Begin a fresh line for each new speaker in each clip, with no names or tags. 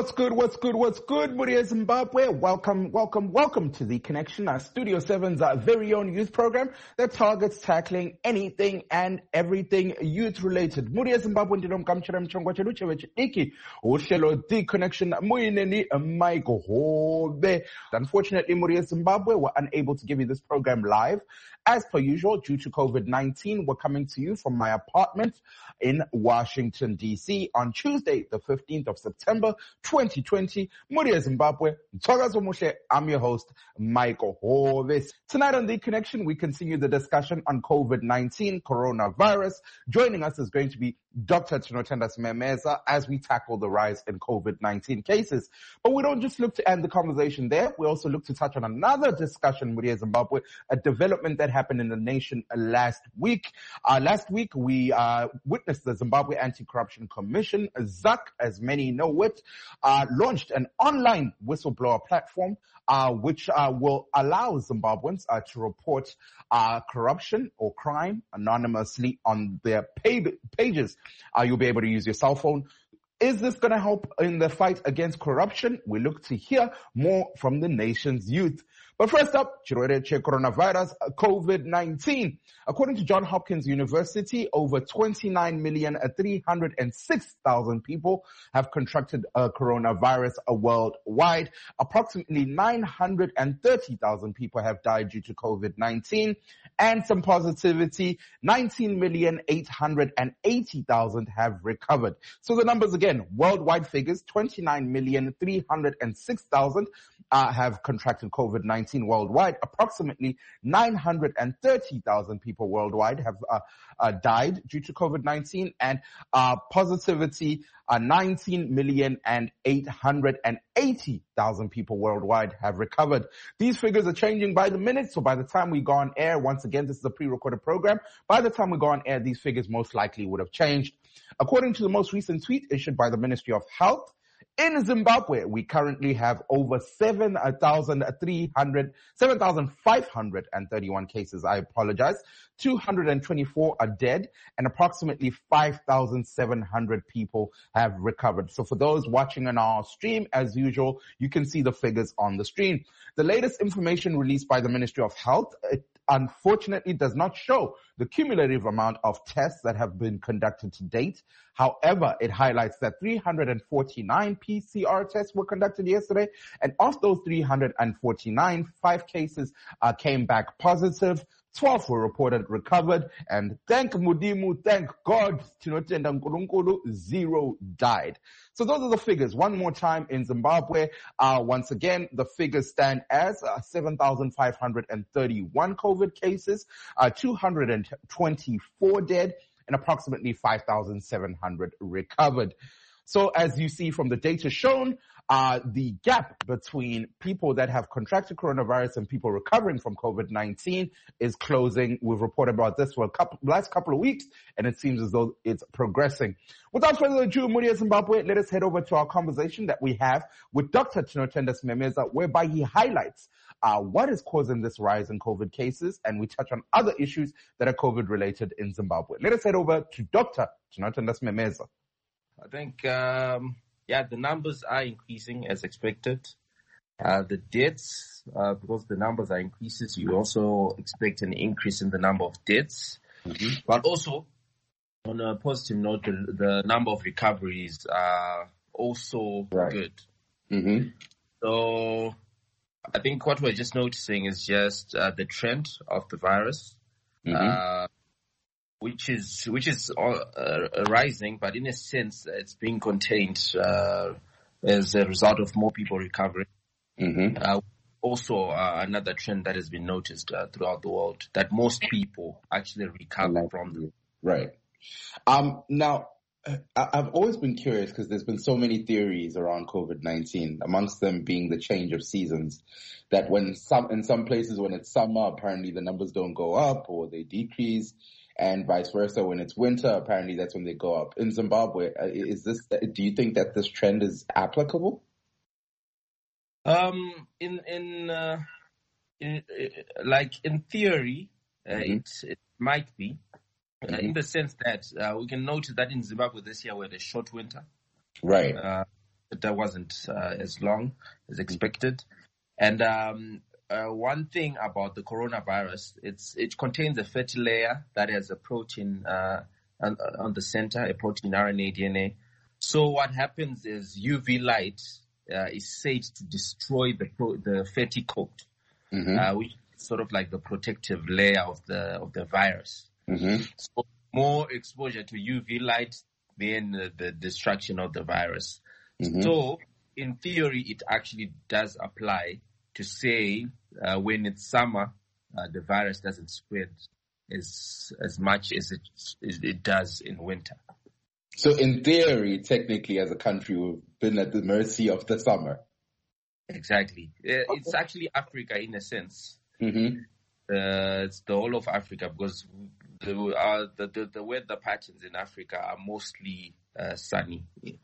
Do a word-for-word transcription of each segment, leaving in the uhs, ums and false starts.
What's good, what's good, what's good, Muria Zimbabwe? Welcome, welcome, welcome to The Connection, our Studio seven's our very own youth program that targets tackling anything and everything youth-related. Muria Zimbabwe ndinomkamchira mchongwa chedu chevechidiki uhlelo The Connection muyineni Michael Hobe. Unfortunately, Muria Zimbabwe were unable to give you this program live. As per usual, due to COVID nineteen, we're coming to you from my apartment in Washington, D C on Tuesday, the fifteenth of September, twenty twenty. Muria Zimbabwe, I'm your host, Michael Hovis. Tonight on The Connection, we continue the discussion on COVID nineteen, coronavirus. Joining us is going to be Doctor Tinotenda Memeza as we tackle the rise in COVID nineteen cases. But we don't just look to end the conversation there. We also look to touch on another discussion, Muria Zimbabwe, a development that happened in the nation last week. Uh, last week, we uh, witnessed the Zimbabwe Anti-Corruption Commission, Z A C, as many know it, uh, launched an online whistleblower platform uh, which uh, will allow Zimbabweans uh, to report uh, corruption or crime anonymously on their pay- pages. Uh, you'll be able to use your cell phone. Is this going to help in the fight against corruption? We look to hear more from the nation's youth. But first up, Chirwere coronavirus, COVID nineteen. According to Johns Hopkins University, over twenty-nine million three hundred six thousand people have contracted uh, coronavirus worldwide. Approximately nine hundred thirty thousand people have died due to COVID nineteen. And some positivity, nineteen million eight hundred eighty thousand have recovered. So the numbers again, worldwide figures, twenty-nine million three hundred six thousand uh, have contracted COVID nineteen worldwide. Approximately nine hundred thirty thousand people worldwide have uh, uh, died due to COVID nineteen, and uh, positivity, uh, nineteen million eight hundred eighty thousand people worldwide have recovered. These figures are changing by the minute, so by the time we go on air, once again, this is a pre-recorded program, by the time we go on air, these figures most likely would have changed. According to the most recent tweet issued by the Ministry of Health, in Zimbabwe, we currently have over seven thousand three hundred, seven thousand five hundred thirty-one cases. I apologize. two hundred twenty-four are dead and approximately five thousand seven hundred people have recovered. So for those watching on our stream, as usual, you can see the figures on the screen. The latest information released by the Ministry of Health, it unfortunately does not show the cumulative amount of tests that have been conducted to date. However, it highlights that three hundred forty-nine P C R tests were conducted yesterday, and of those three hundred forty-nine, five cases uh, came back positive, twelve were reported recovered, and thank Mudimu, thank God, Tinotenda Nkulunkulu, zero died. So those are the figures. One more time in Zimbabwe, uh, once again, the figures stand as uh, seven thousand five hundred thirty-one COVID cases, uh, two hundred twenty-four dead, and approximately five thousand seven hundred recovered. So as you see from the data shown, uh, the gap between people that have contracted coronavirus and people recovering from COVID nineteen is closing. We've reported about this for a couple, last couple of weeks, and it seems as though it's progressing. Without further ado, Muria Zimbabwe, let us head over to our conversation that we have with Doctor Tinotenda Memeza, whereby he highlights uh, what is causing this rise in COVID cases, and we touch on other issues that are COVID related in Zimbabwe. Let us head over to Doctor Tinotenda Memeza.
I think, um, yeah, the numbers are increasing as expected. Uh, the deaths, uh, because the numbers are increases, you also expect an increase in the number of deaths. Mm-hmm. But also, on a positive note, the, the number of recoveries are also right. good. Mm-hmm. So I think what we're just noticing is just uh, the trend of the virus. Mm-hmm. Uh, which is which is uh, rising, but in a sense, it's being contained uh, as a result of more people recovering. Mm-hmm. Uh, also, uh, another trend that has been noticed uh, throughout the world, that most people actually recover from them.
Right. Um, now, I've always been curious because there's been so many theories around COVID nineteen, amongst them being the change of seasons, that when some in some places when it's summer, apparently the numbers don't go up or they decrease. And vice versa, when it's winter, apparently that's when they go up. In Zimbabwe, is this? Do you think that this trend is applicable?
Um, in in, uh, in uh, like in theory, uh, mm-hmm. it it might be, mm-hmm. uh, in the sense that uh, we can notice that in Zimbabwe this year we had a short winter.
Right.
Uh, that wasn't uh, as long as expected. And um, uh, one thing about the coronavirus, it's it contains a fatty layer that has a protein uh, on, on the center, a protein R N A, D N A. So what happens is U V light uh, is said to destroy the pro- the fatty coat, mm-hmm. uh, which is sort of like the protective layer of the of the virus.
Mm-hmm.
So more exposure to U V light than uh, the destruction of the virus. Mm-hmm. So in theory, it actually does apply to say uh, when it's summer, uh, the virus doesn't spread as as much as it as it does in winter.
So in theory, technically, as a country, we've been at the mercy of the summer.
Exactly. Uh, okay. It's actually Africa in a sense.
Mm-hmm.
Uh, it's the whole of Africa because the, uh, the, the, the weather patterns in Africa are mostly uh, sunny. Yeah.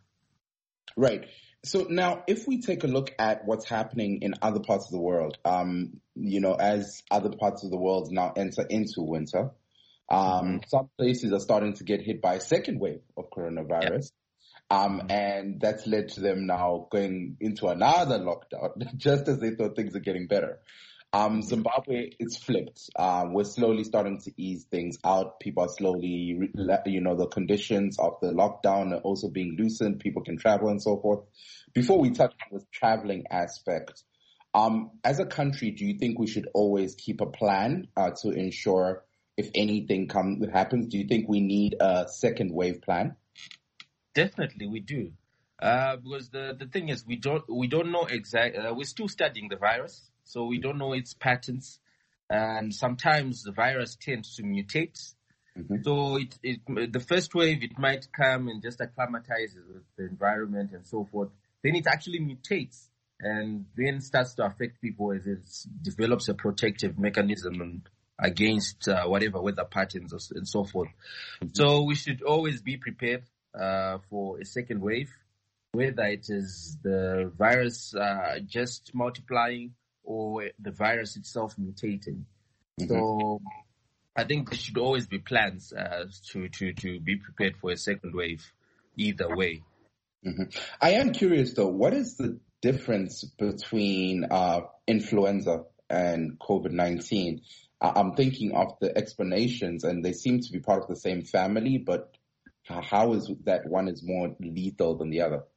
Right. So now, if we take a look at what's happening in other parts of the world, um, you know, as other parts of the world now enter into winter, um, mm-hmm. some places are starting to get hit by a second wave of coronavirus. Yeah. Um, mm-hmm. And that's led to them now going into another lockdown, just as they thought things are getting better. Um, Zimbabwe, it's flipped. Um, we're slowly starting to ease things out. People are slowly, you know, the conditions of the lockdown are also being loosened. People can travel and so forth. Before we touch on the traveling aspect, um, as a country, do you think we should always keep a plan uh, to ensure if anything come, happens? Do you think we need a second wave plan?
Definitely, we do. Uh, because the, the thing is, we don't, we don't know exactly, uh, we're still studying the virus. So we don't know its patterns, and sometimes the virus tends to mutate. Mm-hmm. So it, it, the first wave, it might come and just acclimatizes with the environment and so forth. Then it actually mutates and then starts to affect people as it develops a protective mechanism against uh, whatever weather patterns and so forth. Mm-hmm. So we should always be prepared uh, for a second wave, whether it is the virus uh, just multiplying or the virus itself mutating. Mm-hmm. So I think there should always be plans uh, to, to, to be prepared for a second wave either way.
Mm-hmm. I am curious though, what is the difference between uh, influenza and COVID nineteen? Uh, I'm thinking of the explanations and they seem to be part of the same family, but how is that one is more lethal than the other?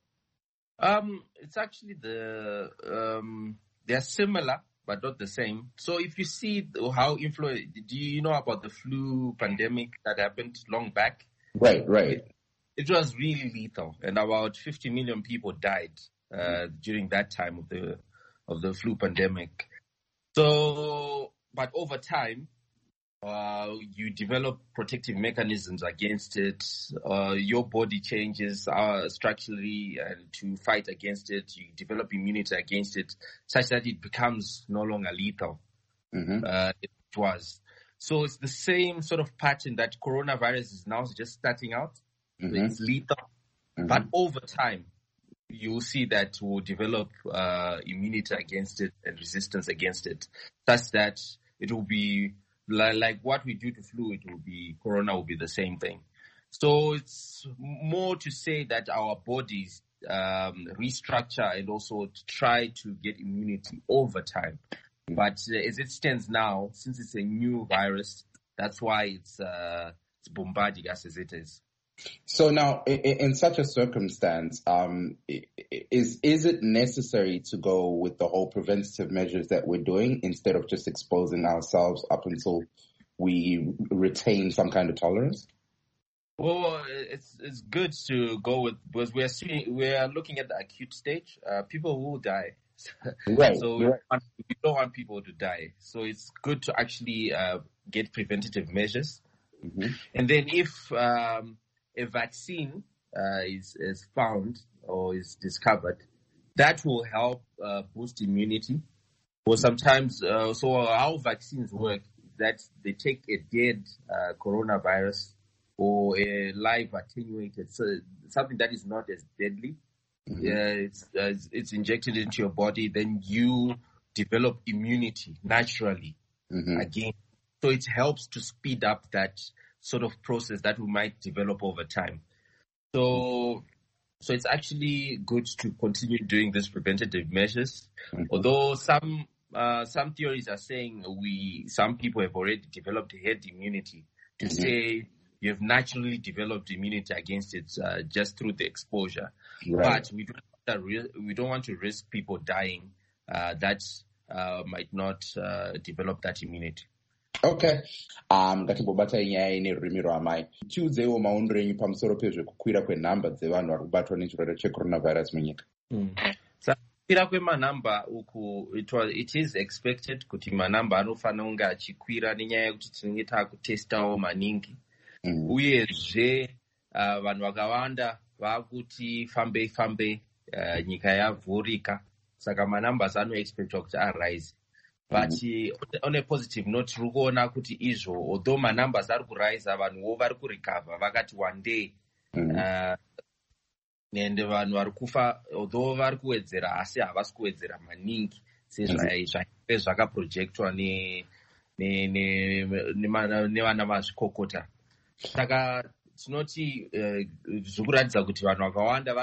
Um, it's actually the... Um, They're similar, but not the same. So if you see how influenza, do you know about the flu pandemic that happened long back?
Right, right.
It, it was really lethal, and about fifty million people died uh, during that time of the of the flu pandemic. So, but over time, uh, you develop protective mechanisms against it. Uh, your body changes uh, structurally and to fight against it. You develop immunity against it such that it becomes no longer lethal. Mm-hmm. Uh, it was. So it's the same sort of pattern that coronavirus is now just starting out. Mm-hmm. So it's lethal. Mm-hmm. But over time, you'll see that we'll develop uh, immunity against it and resistance against it such that it will be like what we do to flu, it will be, corona will be the same thing. So it's more to say that our bodies um, restructure and also try to get immunity over time. But uh, as it stands now, since it's a new virus, that's why it's, uh, it's bombarding us as it is.
So now, in, in such a circumstance, um, is is it necessary to go with the whole preventative measures that we're doing instead of just exposing ourselves up until we retain some kind of tolerance?
Well, it's it's good to go with, because we are seeing, we are looking at the acute stage. Uh, people will die,
right?
So we, right. Want, we don't want people to die. So it's good to actually uh, get preventative measures, mm-hmm. and then if um, a vaccine uh, is, is found or is discovered, that will help uh, boost immunity. Or sometimes, uh, so how vaccines work, that they take a dead uh, coronavirus or a live attenuated, so something that is not as deadly. Mm-hmm. Uh, it's, uh, it's injected into your body, then you develop immunity naturally mm-hmm. again. So it helps to speed up that sort of process that we might develop over time. So So it's actually good to continue doing these preventative measures. Mm-hmm. Although some uh, some theories are saying we some people have already developed herd immunity to mm-hmm. say you have naturally developed immunity against it uh, just through the exposure. Right. But we don't want to, we don't want to risk people dying uh, that uh, might not uh, develop that immunity.
Okay. Um, ngatibobata inyaya nerurimi rwamai. Tiudzewo maonero enyu pamusoro pezvekukwira kwenhamba dzevanhu vari kubatwa nechirwere checoronavirus munyika.
Mm. So, kukwira kwemanhamba uku it, was, it is expected kuti manhamba anofanira kunge achikwira nenyaya yekuti tinenge taakutestawo maningi. Mm. Uyezve uh, vanhu vakawanda vakuti fambei fambei uh, nyika yavhurika. Saka manhambas anoexpectwa kuti arise. But mm-hmm. on a positive note, tiri kuona kuti izvo, although my numbers are kurise, vanhuwo vari kurecover vakati one day. Mm-hmm. Uh, ende vanhu vari kufa, although vari kuwedzera, asi havasi kuwedzera maningi sezvainge zvakaprojectwa nevana mazvikokota. Saka tinoti zviri kuratidza kuti vanhu vakawanda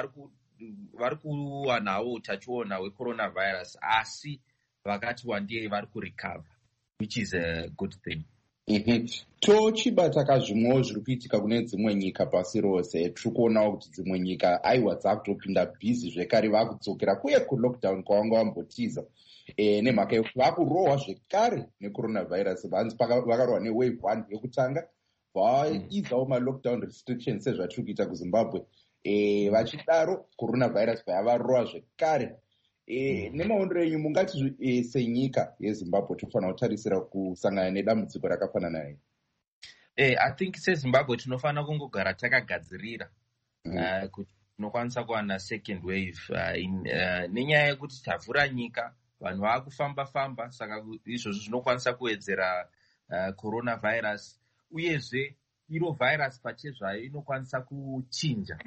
vari kuwanawo utachiona hwecoronavirus, asi vakati one day vari kurecover, which is a good thing.
Mm-hmm. Tochibata kazvimwewo zviri kuitika kune dzimwe nyika pasi rose, tiri kuonawo kuti dzimwe nyika aiwa dzakutopinda bhizi zvekare vakudzokera kuye kulockdown kwavanga vambotiza e, nemhaka yekuti vakurohwa zvekare necoronavirus. Vanzi vakarwa newave one yekutanga vaidzawo mm. malockdown restrictions sezvatiri kuita kuZimbabwe. E, vachidaro coronavirus vayavarohwa zvekare. E, nemaonero enyu mungati e, senyika yeZimbabwe tofanira kutarisira kusangana nedambudziko rakafanana naye?
Eh, I think seZimbabwe tinofanira kungogara takagadzirira mm. uh, kuti tinokwanisa kuwana second wave uh, in, uh, nenyaya yekuti tavhura nyika, vanhu vaakufamba famba, saka izvozvo zvinokwanisa kuwedzera uh, coronavirus. Uyezve iro virus pachezvayo inokwanisa kuchinja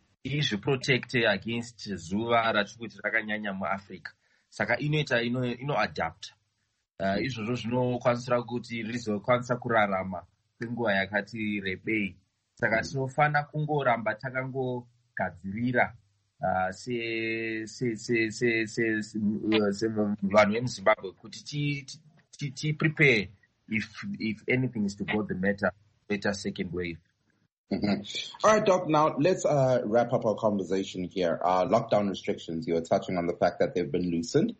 izviprotecte against zuva ratiri kuti rakanyanya muAfrica. Saka inoita ino, ino adapt. Uh, izvozvo zvinokwanisira kuti rizokwanisa kurarama kwenguva yakati rebei. Saka tinofana kungoramba takangogadzirira uh, se se se se se, se, uh, se vanhu vemuZimbabwe kuti ti, ti, ti prepare if if anything is to go the matter, better second wave.
Mm-hmm. All right, Doc, now let's uh, wrap up our conversation here. Uh, lockdown restrictions, you were touching on the fact that they've been loosened.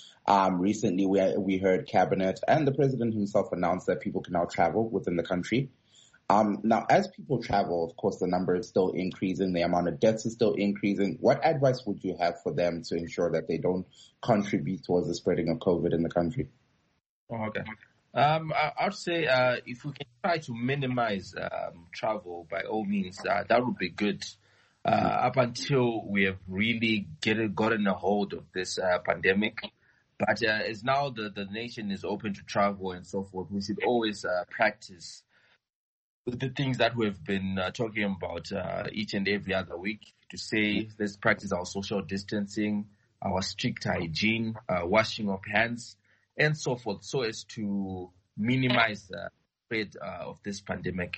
Um, recently, we we heard Cabinet and the President himself announce that people can now travel within the country. Um, now, as people travel, of course, the number is still increasing. The amount of deaths is still increasing. What advice would you have for them to ensure that they don't contribute towards the spreading of COVID in the country?
Oh, okay. Um, I would say uh, if we can try to minimize um, travel, by all means, uh, that would be good. Uh, up until we have really get, gotten a hold of this uh, pandemic. But uh, as now the, the nation is open to travel and so forth, we should always uh, practice the things that we've been uh, talking about uh, each and every other week. To say, let's practice our social distancing, our strict hygiene, uh, washing of hands, and so forth, so as to minimize the spread uh, of this pandemic.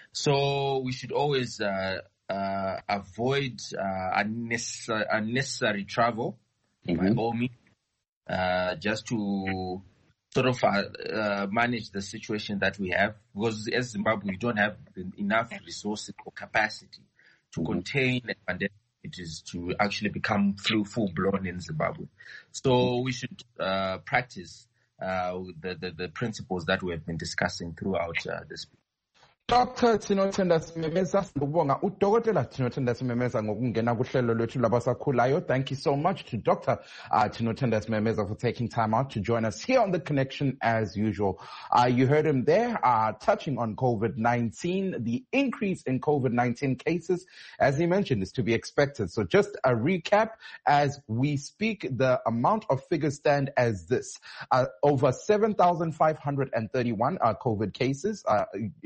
So we should always uh, uh, avoid uh, unnecessary, unnecessary travel, mm-hmm. by all means, uh, just to sort of uh, uh, manage the situation that we have. Because as Zimbabwe, we don't have enough resources or capacity to mm-hmm. contain a pandemic. It is to actually become full-blown in Zimbabwe. So we should uh, practice Uh, the, the, the principles that we have been discussing throughout uh, this.
Doctor Tinothenda Simemeza, ngibonga udokotela Tinothenda Simemeza ngokungena kuhlelo lwethu labasakhulayo. Thank you so much to Doctor Uh, Tinothenda Simemeza for taking time out to join us here on The Connection as usual. Uh, you heard him there uh, touching on COVID nineteen. The increase in COVID nineteen cases, as he mentioned, is to be expected. So just a recap as we speak, the amount of figures stand as this. Uh, over seven thousand five hundred thirty-one uh, COVID cases uh, in Zimbabwe.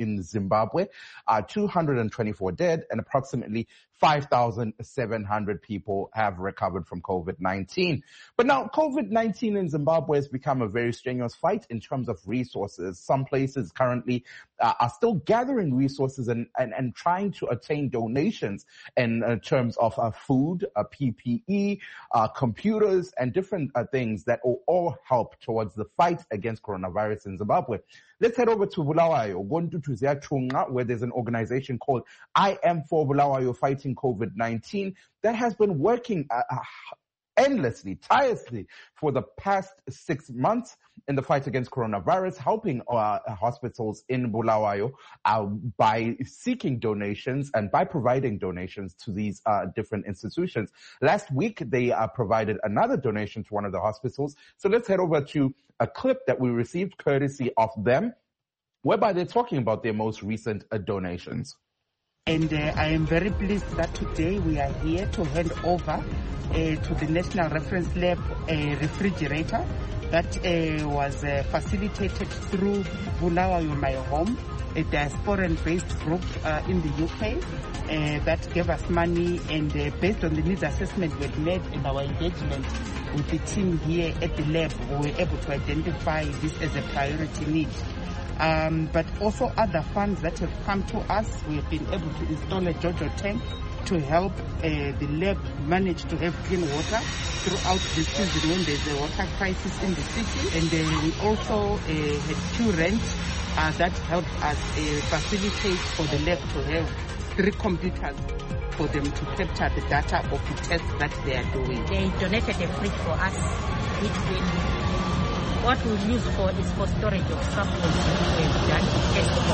Zimbabwe, uh, two hundred twenty-four dead, and approximately five thousand seven hundred people have recovered from COVID nineteen. But now COVID nineteen in Zimbabwe has become a very strenuous fight in terms of resources. Some places currently uh, are still gathering resources and, and, and trying to attain donations in uh, terms of uh, food, uh, P P E, uh, computers, and different uh, things that will all help towards the fight against coronavirus in Zimbabwe. Let's head over to Bulawayo, where there's an organization called I Am for Bulawayo Fighting COVID nineteen that has been working uh, endlessly, tirelessly for the past six months in the fight against coronavirus, helping uh, hospitals in Bulawayo uh, by seeking donations and by providing donations to these uh, different institutions. Last week, they uh, provided another donation to one of the hospitals. So let's head over to a clip that we received courtesy of them, whereby they're talking about their most recent uh, donations.
And uh, I am very pleased that today we are here to hand over uh, to the National Reference Lab a refrigerator that uh, was uh, facilitated through Bulawayo My Home, a diasporan-based group uh, in the U K uh, that gave us money, and uh, based on the needs assessment we had made and our engagement with the team here at the lab, we were able to identify this as a priority need. Um, but also other funds that have come to us. We have been able to install a JoJo tank to help uh, the lab manage to have clean water throughout the season when there's a water crisis in the city. And uh, we also uh, had two rents uh, that helped us uh, facilitate for the lab to have three computers for them to capture the data of the tests that they are doing.
They donated a fridge for us, which we what we'll use for is for storage of samples which we've done test for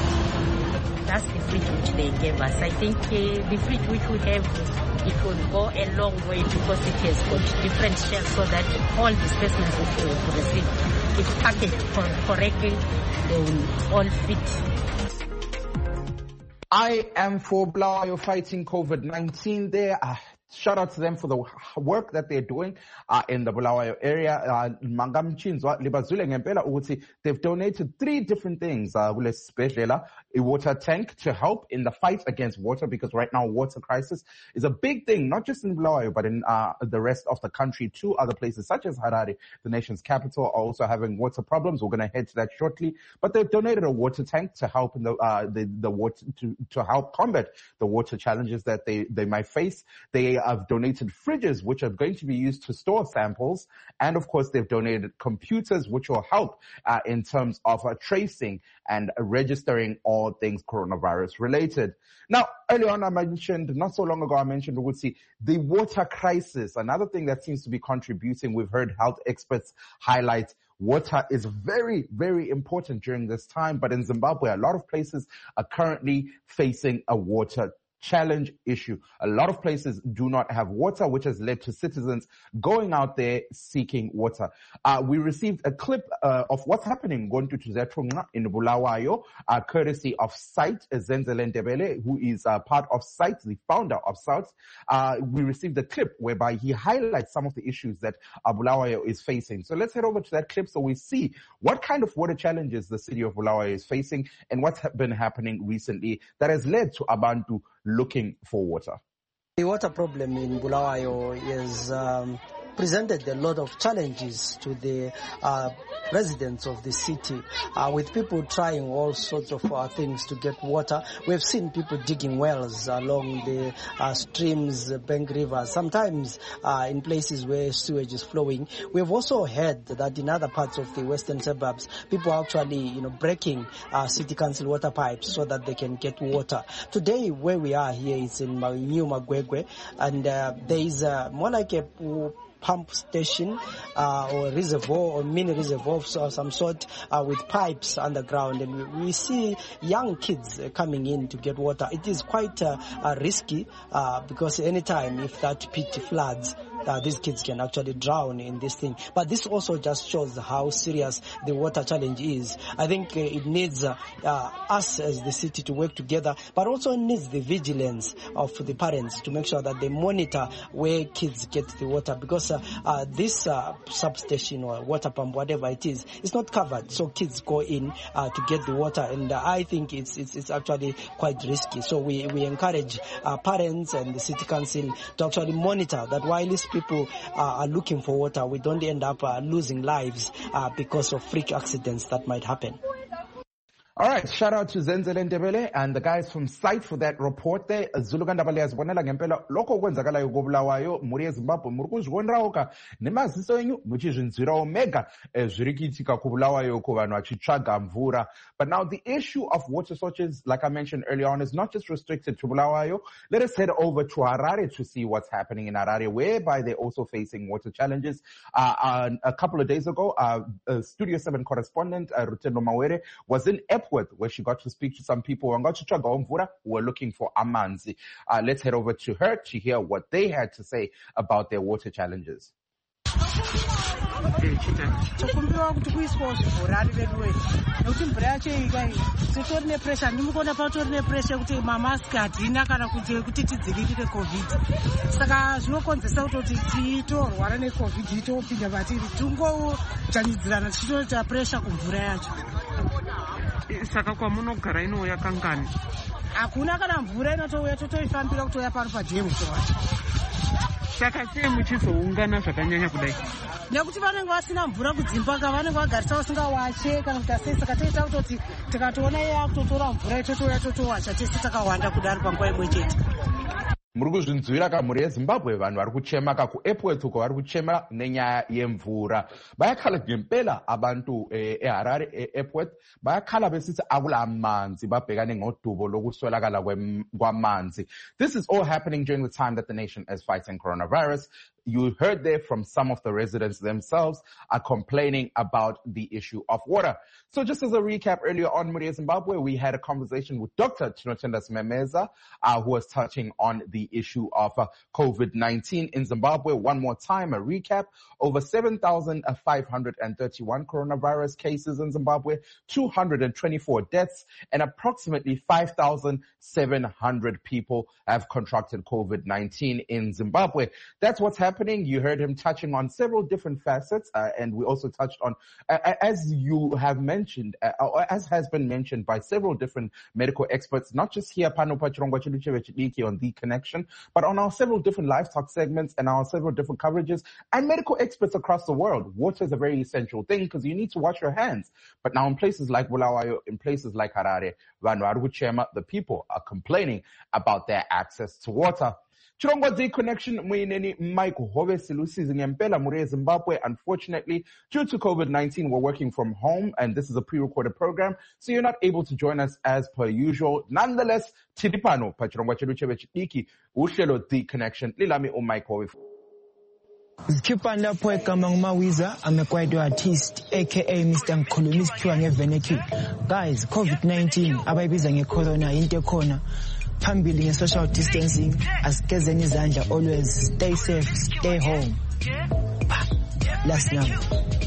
COVID. That's the fridge which they gave us. I think uh, the fridge which we have, it will go a long way because it has got different shelves so that all the specimens which we will receive, if packaged correctly, they will all fit.
I Am for Bulawayo Fighting COVID nineteen there. Uh, Shout out to them for the work that they're doing uh, in the Bulawayo area. Uh, they've donated three different things. Uh, a water tank to help in the fight against water, because right now water crisis is a big thing, not just in Bulawayo, but in uh, the rest of the country too. Other places such as Harare, the nation's capital, are also having water problems. We're going to head to that shortly. But they've donated a water tank to help in the uh, the, the water to, to help combat the water challenges that they, they might face. They have donated fridges, which are going to be used to store samples. And of course, they've donated computers, which will help uh, in terms of uh, tracing and uh, registering all things coronavirus related. Now, earlier on I mentioned, not so long ago I mentioned, we would see the water crisis, another thing that seems to be contributing. We've heard health experts highlight water is very, very important during this time. But in Zimbabwe, a lot of places are currently facing a water challenge issue. A lot of places do not have water, which has led to citizens going out there seeking water. Uh, we received a clip uh, of what's happening in Bulawayo, uh, courtesy of Sight, Zenzele Ndebele, who is uh, part of Sight, the founder of Sight. Uh, we received a clip whereby he highlights some of the issues that uh, Bulawayo is facing. So let's head over to that clip so we see what kind of water challenges the city of Bulawayo is facing and what's been happening recently that has led to Abantu looking for water.
The water problem in Bulawayo is um, presented a lot of challenges to the uh, residents of the city, uh, with people trying all sorts of uh, things to get water. We've seen people digging wells along the uh, streams, uh, bank rivers, sometimes uh, in places where sewage is flowing. We've also heard that in other parts of the western suburbs, people are actually, you know, breaking uh, city council water pipes so that they can get water. Today, where we are here is in New Magwegwe, and uh, there is uh, more like a pump station uh, or reservoir or mini reservoir of some sort uh, with pipes underground, and we, we see young kids uh, coming in to get water. It is quite uh, uh, risky uh, because anytime if that pit floods, uh, these kids can actually drown in this thing. But this also just shows how serious the water challenge is. I think uh, it needs uh, uh, us as the city to work together, but also needs the vigilance of the parents to make sure that they monitor where kids get the water, because uh, uh, this uh, substation or water pump, whatever it is, is not covered. So kids go in uh, to get the water, and uh, I think it's, it's it's actually quite risky. So we, we encourage uh, parents and the city council to actually monitor that while these people uh, are looking for water, we don't end up uh, losing lives uh, because of freak accidents that might happen.
All right, shout out to Zenzele Ndebele and the guys from site for that report there. Zulu Kandabale yazibonela ngempela lokho kwenzakalayo koBulawayo muri eZimbabwe muri kuzvionerawo ka nemaziso enyu muchizvinzwirawo mega zviri kuitika kuBulawayo ku vanhu vachitsvaga mvura. But now the issue of water shortages, like I mentioned earlier on, is not just restricted to Bulawayo. Let us head over to Harare to see what's happening in Harare, whereby they're also facing water challenges. Uh, uh, a couple of days ago, uh, uh, Studio seven correspondent uh, Rutendo Mawere was in Epworth, where she got to speak to some people who were looking for amanzi. Uh, let's head over to her to hear what they had to say about their water challenges.
Tokumbiwa kuti kuiswa zvibhorani vedu wedu nokuti mvura yacho ikai titori nepressure ndimukona patori nepressure kuti mamaski hatina kana kuti kuti tidzivirire covid saka zvinokonzesa kuti titorwara necovid itopinda patiri tingodzvanyidzirana tichitoita pressure kumvura yacho.
Saka kwamunogara inouya kangani?
Hakuna kana mvura inotouya totoifambira kutouya pano padhemu towacho.
Saka sei muchizoungana zvakanyanya kudai?
Nekuti vanenge vasina mvura kudzimba ka vanenge vagarisa vasingawache kana kuti sei, saka toita kutoti tikatoona yakutotora mvura itotouya totowacha tese takawanda kudaro panguva imwe chete.
Muri kuzvinzwira ka muri eZimbabwe vanhu vari kuchema ka ku Epworth uko vari kuchema nenyaya yemvura. Bayakhala ngempela abantu eHarare eEpworth bayakhala besithi akula amanzi babhekane ngodubo lokuswelakala kwamanzi. This is all happening during the time that the nation is fighting coronavirus. You heard there from some of the residents themselves are complaining about the issue of water. So just as a recap, earlier on Muri Zimbabwe, we had a conversation with Doctor Tinotenda Simemeza, uh, who was touching on the issue of uh, COVID nineteen in Zimbabwe. One more time, a recap. Over seven thousand five hundred thirty-one coronavirus cases in Zimbabwe, two hundred twenty-four deaths, and approximately five thousand seven hundred people have contracted COVID nineteen in Zimbabwe. That's what's happening. You heard him touching on several different facets, uh, and we also touched on, uh, as you have mentioned, uh, or as has been mentioned by several different medical experts, not just here Pano Pachirongwa Chiluchewe Chidiki on The Connection, but on our several different livestock segments and our several different coverages, and medical experts across the world. Water is a very essential thing because you need to wash your hands. But now in places like Bulawayo, in places like Harare, the people are complaining about their access to water. Chirongwa The Connection, Muineni Mike Hove Silusi Zinyempela Muri Zimbabwe. Unfortunately, due to COVID nineteen, we're working from home, and this is a pre-recorded program, so you're not able to join us as per usual. Nonetheless, Tidipano, Pachirongwa Chiluchewe Chidiki, Ushelo The Connection, Lilami O Mike Hove.
Zikhipha lapho egama nguMawiza, I'm a choir artist aka Mister Mkhulumi siphiwa ngevenecule. Guys, COVID nineteen abayibiza ngecorona into ekhona. Phambili nge-social distancing, asigezeni izandla, always stay safe, stay home. Last number.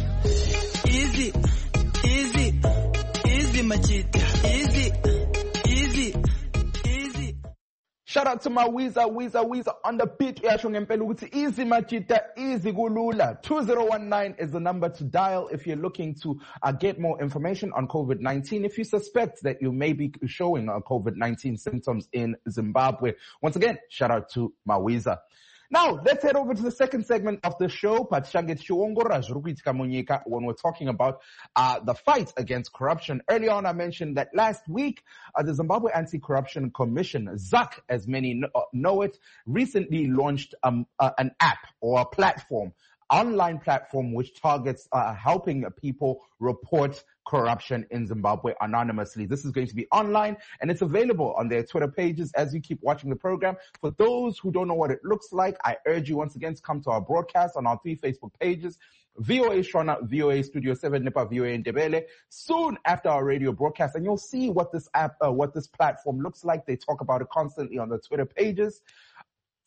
Easy, easy, easy machita, easy, easy, easy.
Shout out to my Weezer, Weezer, Weezer on the beat. Easy machita, easy gulula. two zero one nine is the number to dial if you're looking to uh, get more information on COVID nineteen. If you suspect that you may be showing uh, COVID nineteen symptoms in Zimbabwe. Once again, shout out to my Weezer. Now, let's head over to the second segment of the show, when we're talking about uh, the fight against corruption. Earlier on, I mentioned that last week, uh, the Zimbabwe Anti-Corruption Commission, Z A C as many know, know it, recently launched um, uh, an app or a platform, online platform which targets uh, helping people report corruption in Zimbabwe anonymously. This is going to be online and it's available on their Twitter pages as you keep watching the program. For those who don't know what it looks like, I urge you once again to come to our broadcast on our three Facebook pages. V O A Shona, V O A Studio seven, Nipa, V O A Ndebele, soon after our radio broadcast, and you'll see what this app, uh, what this platform looks like. They talk about it constantly on the Twitter pages.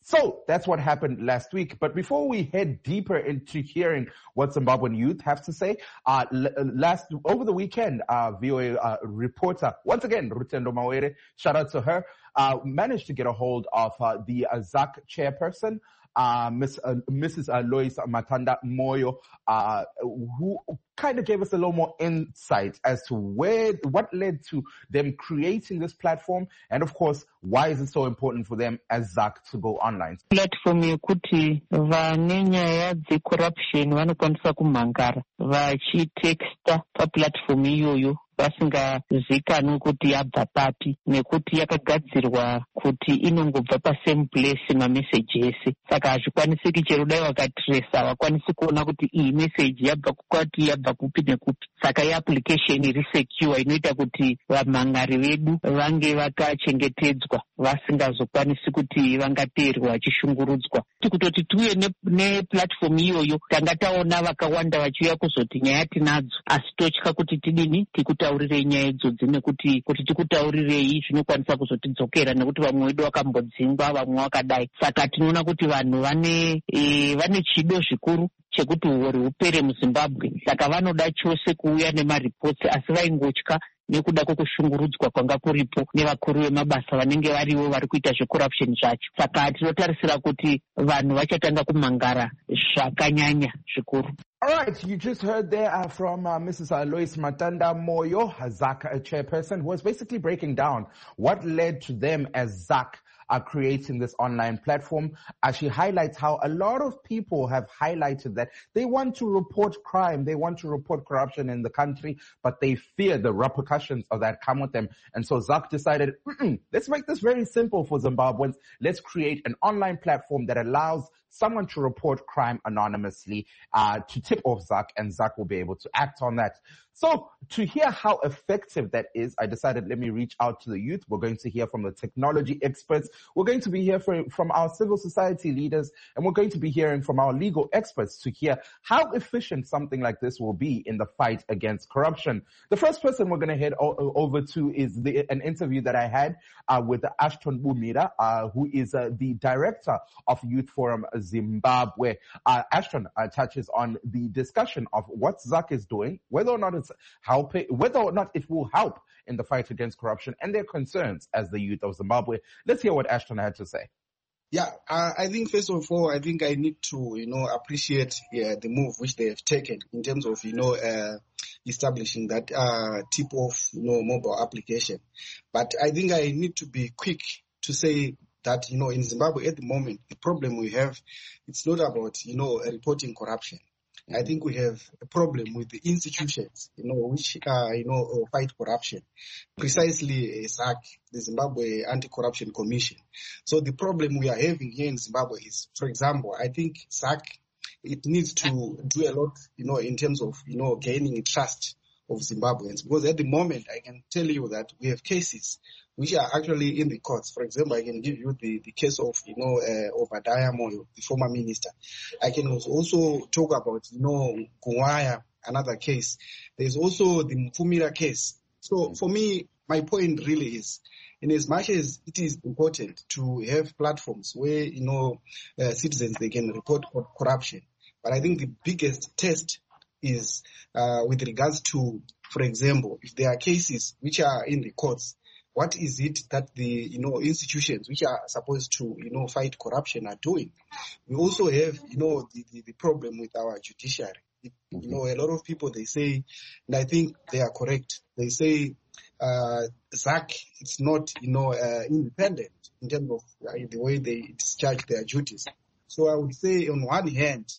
So that's what happened last week. But before we head deeper into hearing what Zimbabwean youth have to say, uh, last over the weekend, uh, V O A uh, reporter, once again, Rutendo Mawere, shout out to her, uh, managed to get a hold of uh, the uh, Z A C chairperson, uh, Miss, uh, Missus Uh, Lois Matanda Moyo, uh, who kind of gave us a little more insight as to where, what led to them creating this platform, and of course, why is it so important for them as Z A C to go online?
Platform yekuti vane nyaya dzecorruption vanokwanisa kumhangara vachitexta paplatform iyoyo vasingazikanwi kuti yabva papi, nekuti yakagadzirwa kuti inongobva pasame place mameseji ese. Saka hazvikwanisiki chero dai wakatresa havakwanisi kuona kuti iyi meseji yabva kwati yabva kupi nekupi. Saka iapplication iri secure inoita kuti vamhangari vedu vange vakachengetedzwa vasingazokwanisi kuti vangateerwa vachishungurudzwa. Kutoti tuye neplatform iyoyo tanga taona vakawanda vachiuya kuzoti nyaya tinadzo, asi totya kuti tidini tikutaurire nyaya idzodzi, nekuti kuti tikutaurirei zvinokwanisa kuzotidzokera, nekuti vamwe vedu vakambodzingwa, vamwe vakadai. Saka tinoona kuti vanhu vane e, vane chido zvikuru chekuti uori hupere muZimbabwe. Saka vanoda chose kuuya nemaripotsi, asi vaingotya nekuda kwokushungurudzwa kwanga kuripo nevakuru vemabasa vanenge varivo vari kuita zvecorruption zvacho. Saka tinotarisira kuti vanhu vachatanga kumhangara zvakanyanya zvikuru.
All right, you just heard there uh, from uh, Missus Uh, Lois Matanda Moyo, Z A C chairperson, who was basically breaking down what led to them as Z A C are creating this online platform. As she highlights how a lot of people have highlighted that they want to report crime, they want to report corruption in the country, but they fear the repercussions of that come with them. And so Z A C decided, let's make this very simple for Zimbabweans. Let's create an online platform that allows someone to report crime anonymously, uh, to tip off Z A C, and Z A C will be able to act on that. So to hear how effective that is, I decided let me reach out to the youth. We're going to hear from the technology experts. We're going to be hearing from, from our civil society leaders, and we're going to be hearing from our legal experts to hear how efficient something like this will be in the fight against corruption. The first person we're going to head o- over to is the, an interview that I had uh, with Ashton Bumira, uh, who is uh, the director of Youth Forum Zimbabwe. Uh, Ashton uh, touches on the discussion of what Z A C is doing, whether or not it's helping, whether or not it will help in the fight against corruption, and their concerns as the youth of Zimbabwe. Let's hear what Ashton had to say.
Yeah, uh, I think first of all, I think I need to, you know, appreciate yeah, the move which they have taken in terms of, you know, uh, establishing that uh, tip-off, you know, mobile application. But I think I need to be quick to say that, you know, in Zimbabwe at the moment, the problem we have, it's not about, you know, reporting corruption. I think we have a problem with the institutions, you know, which, uh, you know, fight corruption. Precisely, Z A C, the Zimbabwe Anti-Corruption Commission. So the problem we are having here in Zimbabwe is, for example, I think Z A C, it needs to do a lot, you know, in terms of, you know, gaining trust of Zimbabweans. Because at the moment, I can tell you that we have cases which are actually in the courts. For example, I can give you the, the case of, you know, uh, Obadiah Moyo, the former minister. I can also talk about, you know, Gungwaya, another case. There's also the Mfumira case. So for me, my point really is, in as much as it is important to have platforms where, you know, uh, citizens, they can report corruption. But I think the biggest test is uh, with regards to, for example, if there are cases which are in the courts, what is it that the, you know, institutions which are supposed to, you know, fight corruption are doing? We also have, you know, the, the, the problem with our judiciary. You know, a lot of people, they say, and I think they are correct, they say uh, Z A C, it's not, you know, uh, independent in terms of uh, the way they discharge their duties. So I would say on one hand,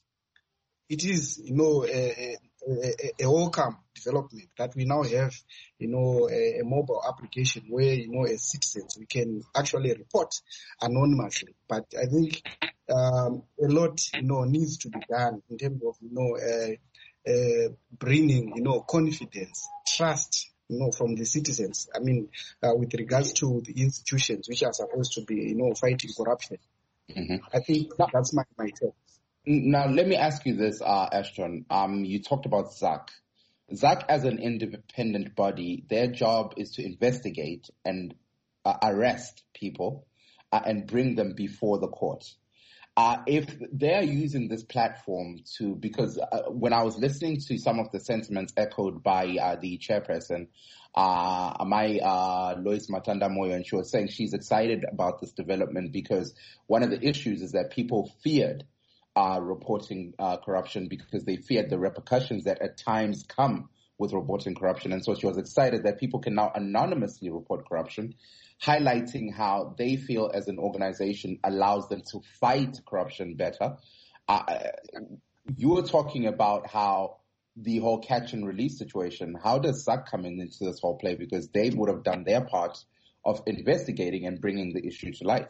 it is, you know, a, a, a welcome development that we now have, you know, a, a mobile application where, you know, as citizens, we can actually report anonymously. But I think um, a lot, you know, needs to be done in terms of, you know, uh, uh, bringing, you know, confidence, trust, you know, from the citizens. I mean, uh, with regards to the institutions which are supposed to be, you know, fighting corruption. Mm-hmm. I think that's my, my take.
Now, let me ask you this, uh, Ashton. Um, you talked about Z A C. Z A C as an independent body, their job is to investigate and uh, arrest people. uh, and bring them before the court. Uh, if they're using this platform to, because uh, when I was listening to some of the sentiments echoed by uh, the chairperson, uh, my uh, Lois Matanda Moyo, and she was saying she's excited about this development because one of the issues is that people feared uh, reporting uh, corruption because they feared the repercussions that at times come with reporting corruption. And so she was excited that people can now anonymously report corruption, highlighting how they feel as an organization allows them to fight corruption better. Uh, you were talking about how the whole catch and release situation, how does Z A C come in into this whole play? Because they would have done their part of investigating and bringing the issue to light.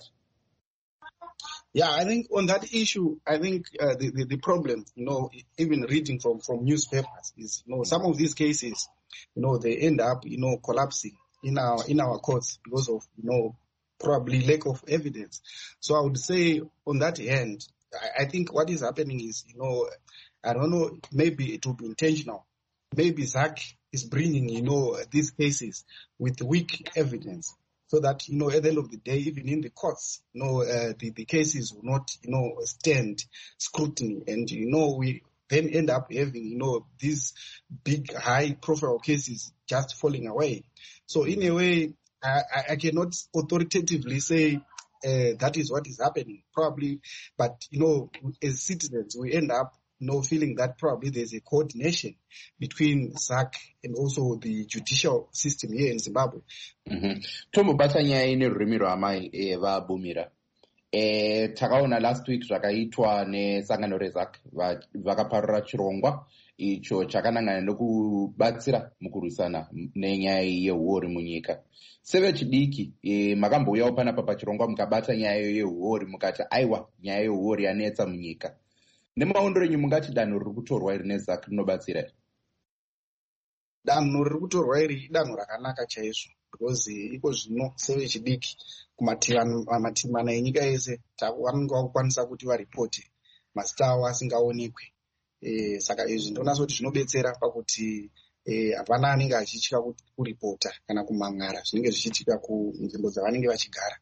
Yeah, I think on that issue, I think uh, the, the, the problem, you know, even reading from, from newspapers is, you know, some of these cases, you know, they end up, you know, collapsing in our in our courts because of, you know, probably lack of evidence. So I would say on that end, I, I think what is happening is, you know, I don't know, maybe it will be intentional. Maybe Z A C is bringing, you know, these cases with weak evidence so that, you know, at the end of the day, even in the courts, you know, uh, the, the cases will not, you know, stand scrutiny. And, you know, we then end up having, you know, these big high profile cases just falling away. So in a way, I, I cannot authoritatively say uh, that is what is happening, probably. But, you know, as citizens, we end up, you know, feeling that probably there's a coordination between Z A C and also the judicial system here in Zimbabwe.
Tombo batanya ine rurimi rwamai vabumira. Eh, takaona last week zvakaitwa nesangano rezA C vakaparura chirongwa icho chakanangana nokubatsira mukurwisana nenyaya yehuori munyika. Sevechidiki e, makambouyawo panapa pachirongwa mukabata nyaya yehuori mukati aiwa nyaya yehuori yanetsa munyika. Nemaondero enyu mungati danho riri kutorwa iri neZ A C rinobatsira here?
Danho riri kutorwa iri danho rakanaka chaizvo because iko zvino sevechidiki kumativi mana enyika yese vanenge vakukwanisa kuti varipote mazita avo asingaonekwe. E, saka izvi ndinoona kuti zvinobetsera pakuti hapana e, anenge achitya kuripota kana kumangara zvinenge zvichiitika kunzvimbo dzavanenge vachigara.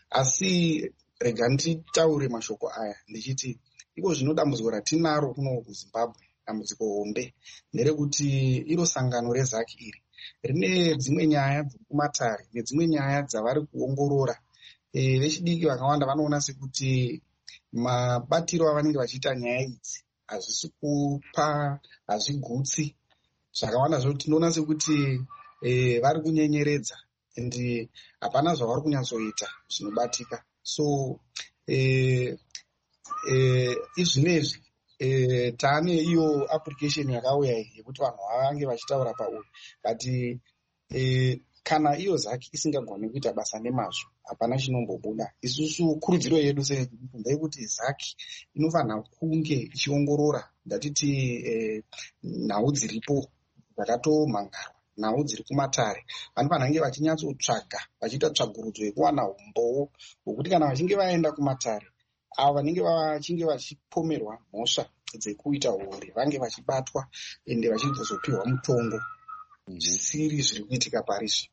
Asi rega nditaure mashoko aya ndichiti iko zvino dambudziko ratinaro kuno kuZimbabwe, dambudziko hombe nderekuti iro sangano reZ A C iri rine dzimwe nyaya dziri kumatare nedzimwe nyaya dzavari kuongorora. E, vechidiki vakawanda vanoona sekuti mabatiro avanenge vachiita nyaya idzi hazvisi kupa, hazvigutsi. Zvakawanda zvo tinoona sekuti e, vari kunyenyeredza and hapana zvavari kunyatsoita zvinobatika. So e, e, izvinezvi e, taane iyo application yakauya yekuti vanhu vavange vachitaura pauyu, but e, kana iyo Z A C isingagoni kuita basa nemazvo hapana chinombobuda. Isusu kurudziro yedu ndeyekuti Z A C inofanira kunge ichiongorora ndatiti eh, nhau dziripo dzakatomhangarwa, nhau dziri kumatare. Vanofanira kunge vachinyatsotsvaga vachiita tsvagurudzo yekuwana umbowo hwokuti kana vachinge vaenda kumatare avo vanenge vachinge vachipomerwa mhosva dzekuita huori vange vachibatwa ende vachizopiwa mutongo. Zvisiri zviri kuitika parizvi.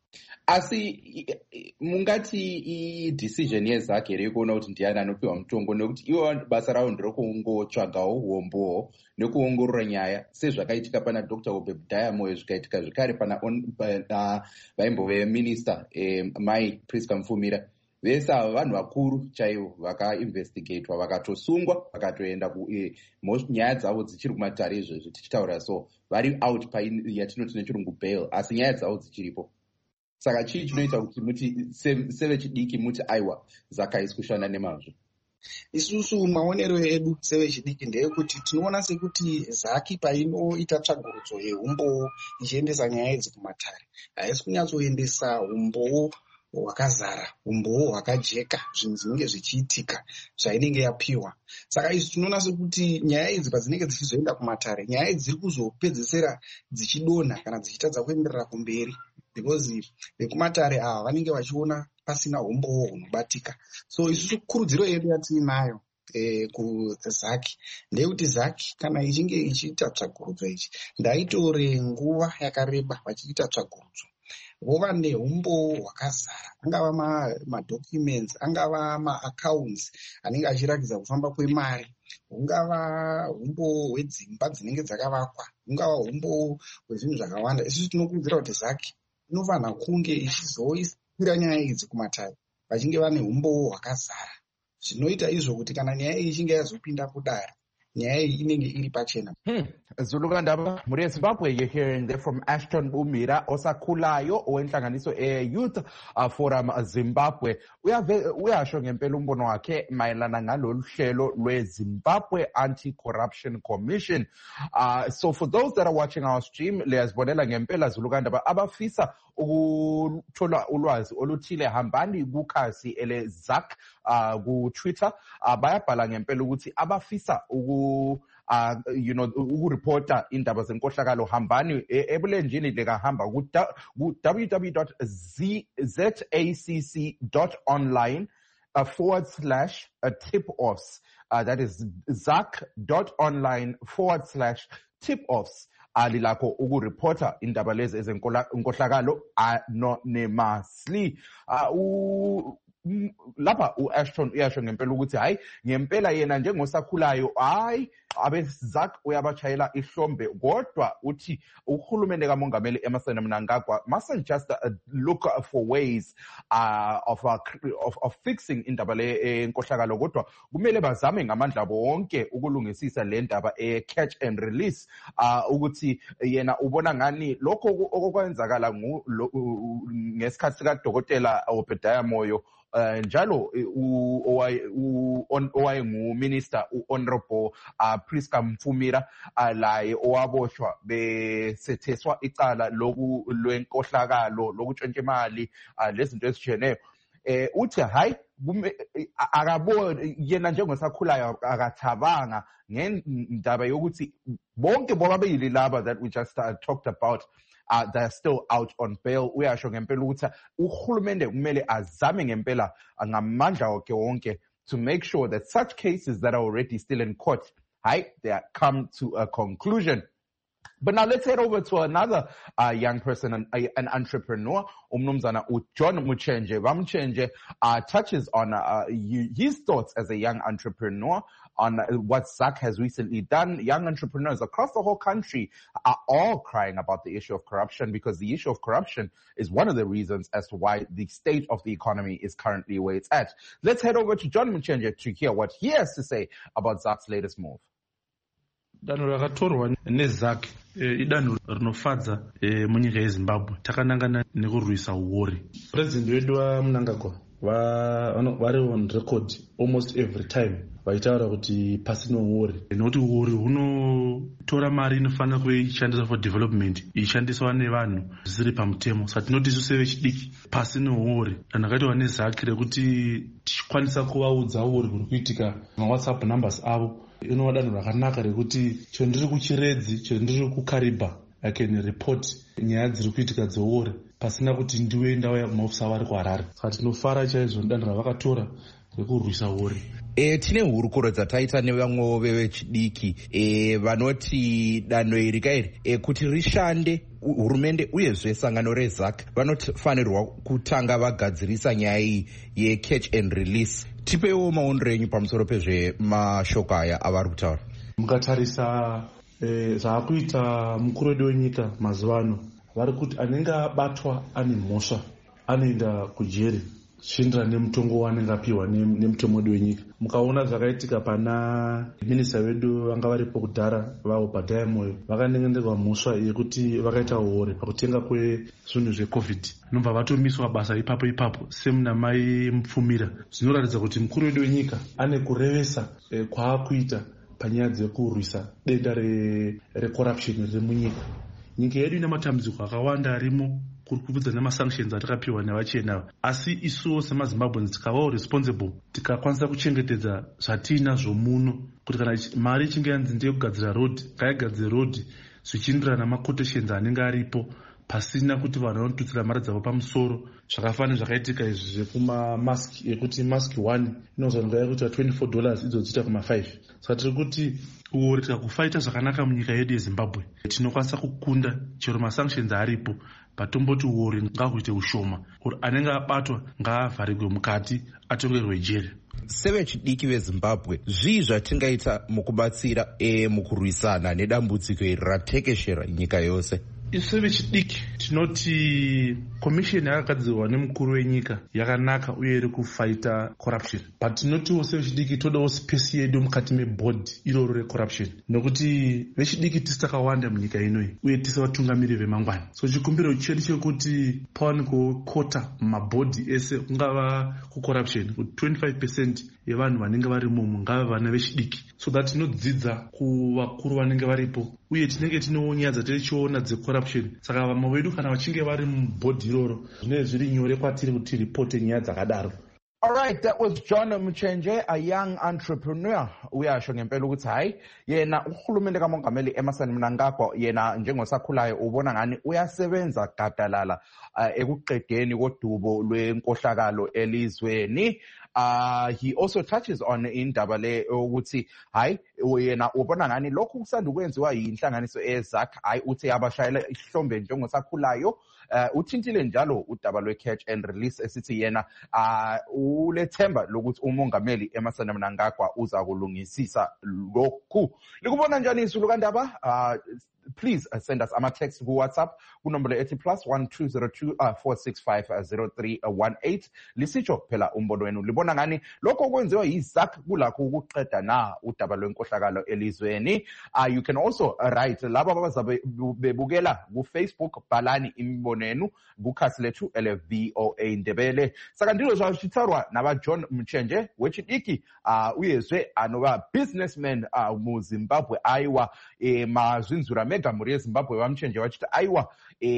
Asi mungati i-decision yeZ A C here yekuona kuti ndiani anopiwa mutongo, nekuti ivo basa ravo nderokungotsvagawo uombowo nekuongorora nyaya sezvakaitika pana Doctor Obedaya Moyo, zvikaitika zvekare pana vaimbove minister eh, Mai Priska Mufumira. Vese ava vanhu vakuru chaivo vakainvestigatwa vakatosungwa vakatoenda eh, nyaya dzavo dzichiri kumatare izvezvi tichitaura so vari out yatinoti nechirungu bail, asi nyaya dzavo dzichiripo. Saka chii chinoita kuti muti sevechidiki muti aiwa Z A C haisi kushanda nemazvo?
Isusu maonero edu sevechidiki ndeyekuti tinoona sekuti Z A C painoita tsvagurudzo yeumbowo ichiendesa nyaya idzi kumatare haisi kunyatsoendesa umbowo hwakazara, umbowo hwakajeka, zvinhu zvinenge zvichiitika zvainenge yapiwa. Saka izvi tinoona sekuti nyaya idzi padzinenge dzichizoenda kumatare, nyaya idzi dziri kuzopedzesera dzichidonha kana dzichitadza kuenderera kumberi because vekumatare ava vanenge vachiona pasina umbowo hunobatika. So isusu kurudziro yedu yatiinayo eh, kuZ A C ndeyekuti Z A C kana ichinge ichiita tsvagurudzo ichi ndaitore nguva yakareba vachiita tsvagurudzo vova neumbo hwakazara, angava madocuments, angava maaccounts anenge achiratidza kufamba kwemari, hungava umbo hwedzimba dzinenge dzakavakwa, hungava umbo hwezvinhu zvakawanda. Isusu tinokurudzira kuti zaki inofanira kunge ichizoisira nyaya idzi kumatavi vachinge vane umbo hwakazara. Zvinoita izvo kuti kana nyaya iyi ichinge yazopinda kudare, nyaya iyi inenge iri pachena.
Hmm. Zulukandaba, muri Zimbabwe, you're hearing there from Ashton Bumira Osakhulayo owenhlanganiso e-Youth Forum Zimbabwe. Uyasho ngempela umbono wakhe mayelana ngalolu hlelo lwe-Zimbabwe Anti-Corruption Commission. Uh, so for those that are watching our stream, liyazibonela ngempela Zulukandaba abafisa ukuthola ulwazi oluthile hambani kukhasi ele Zak uh, ku Twitter uh, bayabhala ngempela ukuthi abafisa uku Uh, you know, ukureporta indaba zenkohlakalo hambani ebulenjini lekahamba ku w w w dot zacc dot online uh, forward slash uh, tip-offs. Uh, that is zac dot online forward slash tip-offs. Alilakho ukureporta indaba lezi ezenkohlakalo anonymously. Uh, lapha uAshton uyasho ngempela ukuthi hayi ngempela yena njengosakhulayo hayi abeZak uyabachayela ihlombe, kodwa uthi uhulumende kamongameli Emmerson Mnangagwa mustn't just uh, look for ways uh, of, uh, of of fixing indaba le enkohlakalo, kodwa kumele bazame ngamandla bonke ukulungisisa le ndaba e catch and release. uh, ukuthi yena ubona ngani lokho okwenzakala ngesikhathi sika Dokotela Obadiah Moyo Uh, njalo owaye nguminister u-honorable uh, Priska Mfumira uh, laye owaboshwa besetheswa icala lwenkohlakalo lokutshontsha imali uh, lezinto ezitshiyeneyo. Eh uthi hayi akabona yena njengosakhulayo akathabanga ngendaba yokuthi bonke bobabili laba that we just uh, talked about Uh, they're still out on bail. Uyasho ngempela ukuthi uhulumende kumele azame ngempela ngamandla wakhe wonke to make sure that such cases that are already still in court, right, they come to a conclusion. But now let's head over to another uh, young person, an, an entrepreneur, umnumzana John Muchenje. Muchenje uh, touches on uh, his thoughts as a young entrepreneur on what Zak has recently done. Young entrepreneurs across the whole country are all crying about the issue of corruption, because the issue of corruption is one of the reasons as to why the state of the economy is currently where it's at. Let's head over to John Muchenje to hear what he has to say about Zak's latest move.
Danho rakatorwa neZak idanho rinofadza munyika yeZimbabwe. Takanangana nekurwisa uori. President wedu waMnangagwa vari on record almost every time vaitaura kuti pasino uori, nokuti uori hunotora mari inofanira kuve ichishandiswa for development ichishandiswa nevanhu zvisiri pamutemo. Saka tinoti isu sevechidiki pasino uori. Danho rakaitwa neZak rekuti tichikwanisa kuvaudza uori kuri kuitika mawhatsapp numbers avo. Inova danho rakanaka rekuti chero ndiri kuchiredzi, chero ndiri kuKariba, I can report nyaya dziri kuitika dzeuori pasina kuti ndiwe ndauya kumaofisa vari kuHarare. Saka tinofara chaizvo nedanho ravakatora rekurwisa uori.
E, tine hurukuro dzataita nevamwewo vevechidiki e, vanoti danho iri kairi e, kuti rishande hurumende uyezve sangano reZak vanofanirwa kutanga vagadzirisa nyaya iyi yecatch and release. Tipewo maonero enyu pamusoro pezvemashoko aya avari kutaura.
Mukatarisa e, zvaakuita mukuru wedu wenyika mazuva ano, vari kuti anenge abatwa ane mhosva anoenda kujeri zvichienderana nemutongo waanenge apiwa nemutemo wedu wenyika. Mukaona zvakaitika pana minista vedu vanga varipo kudhara vaObadiah Moyo, vakanengenerwa mhosva yekuti vakaita uori pakutenga kwezvinhu zvecovid, nobva vatomiswa basa ipapo ipapo semuna mai Mupfumira. Zvinoratidza kuti mukuru wedu wenyika ane kurevesa eh, kwaakuita panyaya dzekurwisa denda recorruption riri munyika. Nyika yedu ina matambudziko akawanda arimo kurikubudza nemasanctions atakapiwa nevachena, asi isuwo semaZimbabweans tikavawo responsible tikakwanisa kuchengetedza zvatinazvo muno, kuti kana mari ichinge yanzi ndeyekugadzira road ngaigadzire road zvichienderana namaquotations anenge aripo pasina kuti vanhu vanotutsira mari dzavo pamusoro, zvakafanira zvakaitika izvi zvekuma-mask ekuti mask one inozonga yakuita twenty-four dollars idzo dziita kuma-five. Saka tiri kuti uori tikakufaita zvakanaka munyika yedu yeZimbabwe tinokwanisa kukunda chero masanctions aripo, patomboti uori ngakuite ushoma, kuti anenge abatwa ngaavharigwe mukati atongerwe jeri.
Sevechidiki veZimbabwe, zvii zvatingaita mukubatsira e mukurwisana nedambudziko iri ratekeshera nyika yose?
Isu vechidiki tinoti commission yakagadzirwa nemukuru wenyika yakanaka uye iri kufaita corruption, but tinotiwo sevechidiki todawo space yedu mukati meboard iroro recorruption, nokuti vechidiki tisi takawanda munyika inoi uye tisi vatungamiri vemangwana. So chikumbiro chedu chekuti pawanikwe kota mumabhodhi ese kungava kucorruption kuti twenty-five percent yevanhu vanenge varimo ngava vana vechidiki, so that tinodzidza kuvakuru vanenge varipo uye tinenge tinewo nyaya dzatichiona dzecorruption. Saka vamwe vedu kana vachinge vari mubhodhi iroro zvinenge zviri nyore kwatiri kuti ripote nyaya dzakadaro.
All right, that was John Mchenje, a young entrepreneur. Uyasho ngempela ukuthi hayi yena uhulumende kaMongameli Emmerson Mnangagwa yena njengosakhulayo ubona ngani uyasebenza gadalala uh, ekuqedeni kodubo lwenkohlakalo elizweni. Uh, he also touches on indaba le ukuthi hayi yena ubona ngani lokhu kusanda ukwenziwa yinhlanganiso eZAC hayi uthi abashayela ihlombe njengosakhulayo. Uh, uthintile njalo udaba lwe-catch and release esithi yena uh, ulethemba lokuthi umongameli Emmerson Mnangagwa uza kulungisisa lokhu. Likubona njani isulu kandaba? Uh, please uh, send us ama text ku WhatsApp kunombolo ethi plus one two zero two four six five zero three one eight. Lisitsho phela umbono wenu, libona ngani lokho okwenziwa yiZAC kulakho ukuqeda na udaba lwenkohlakalo elizweni. Uh, you can also write laba abazabe bebukela ku Facebook, bhalani imibono yenu kukhasi lethu ele V O A Ndebele. Saka ndilo zwashitsarwa naba John Mchenje wechidiki uh, uyezwe anoba businessman uh, mu Zimbabwe aiwa e mazvinzura mega muri yeZimbabwe vamchenje vachiti aiwa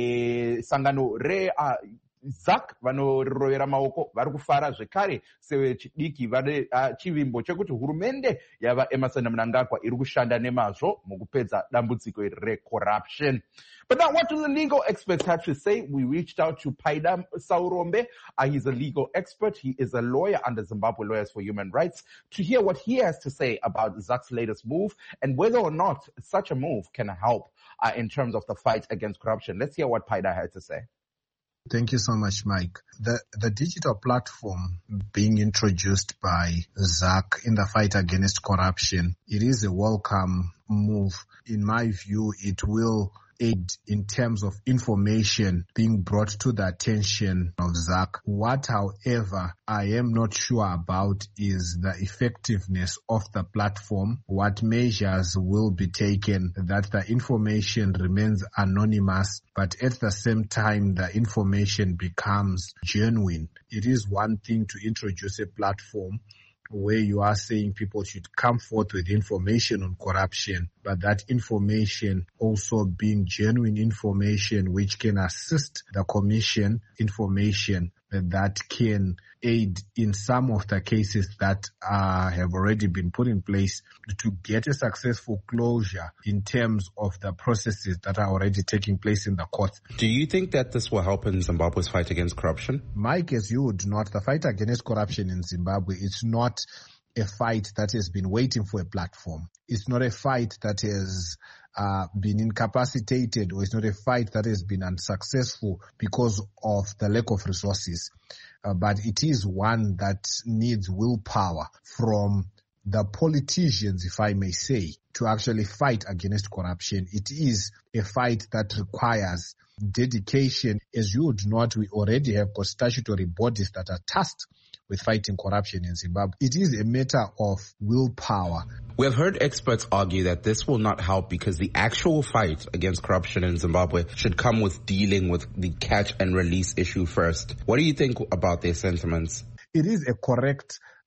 e sangano re uh, ZAC vanorovera maoko vari kufara zvekare sevechidiki vane uh, chivimbo chekuti hurumende yava Emmerson Mnangagwa iri kushanda nemazvo mukupedza dambudziko recorruption. But now, what do the legal experts have to say? We reached out to Paida Saurombe. Uh, he's a legal expert. He is a lawyer under Zimbabwe Lawyers for Human Rights, to hear what he has to say about ZAC's latest move and whether or not such a move can help uh, in terms of the fight against corruption. Let's hear what Paida had to say.
Thank you so much, Mike. The the digital platform being introduced by ZAC in the fight against corruption, it is a welcome move. In my view, it will aid in terms of information being brought to the attention of ZAC. What, however, I am not sure about is the effectiveness of the platform. What measures will be taken that the information remains anonymous, but at the same time the information becomes genuine. It is one thing to introduce a platform where you are saying people should come forth with information on corruption, but that information also being genuine information which can assist the commission, information that can aid in some of the cases that uh, have already been put in place to get a successful closure in terms of the processes that are already taking place in the courts.
Do you think that this will help in Zimbabwe's fight against corruption?
Mike, as you would not, the fight against corruption in Zimbabwe, it's not a fight that has been waiting for a platform. It's not a fight that has uh, been incapacitated, or it's not a fight that has been unsuccessful because of the lack of resources. Uh, but it is one that needs willpower from the politicians, if I may say, to actually fight against corruption. It is a fight that requires dedication. As you would not, we already have got statutory bodies that are tasked with fighting corruption in Zimbabwe. It is a matter of willpower.
We have heard experts argue that this will not help because the actual fight against corruption in Zimbabwe should come with dealing with the catch and release issue first. What do you think about their sentiments?
It is a correct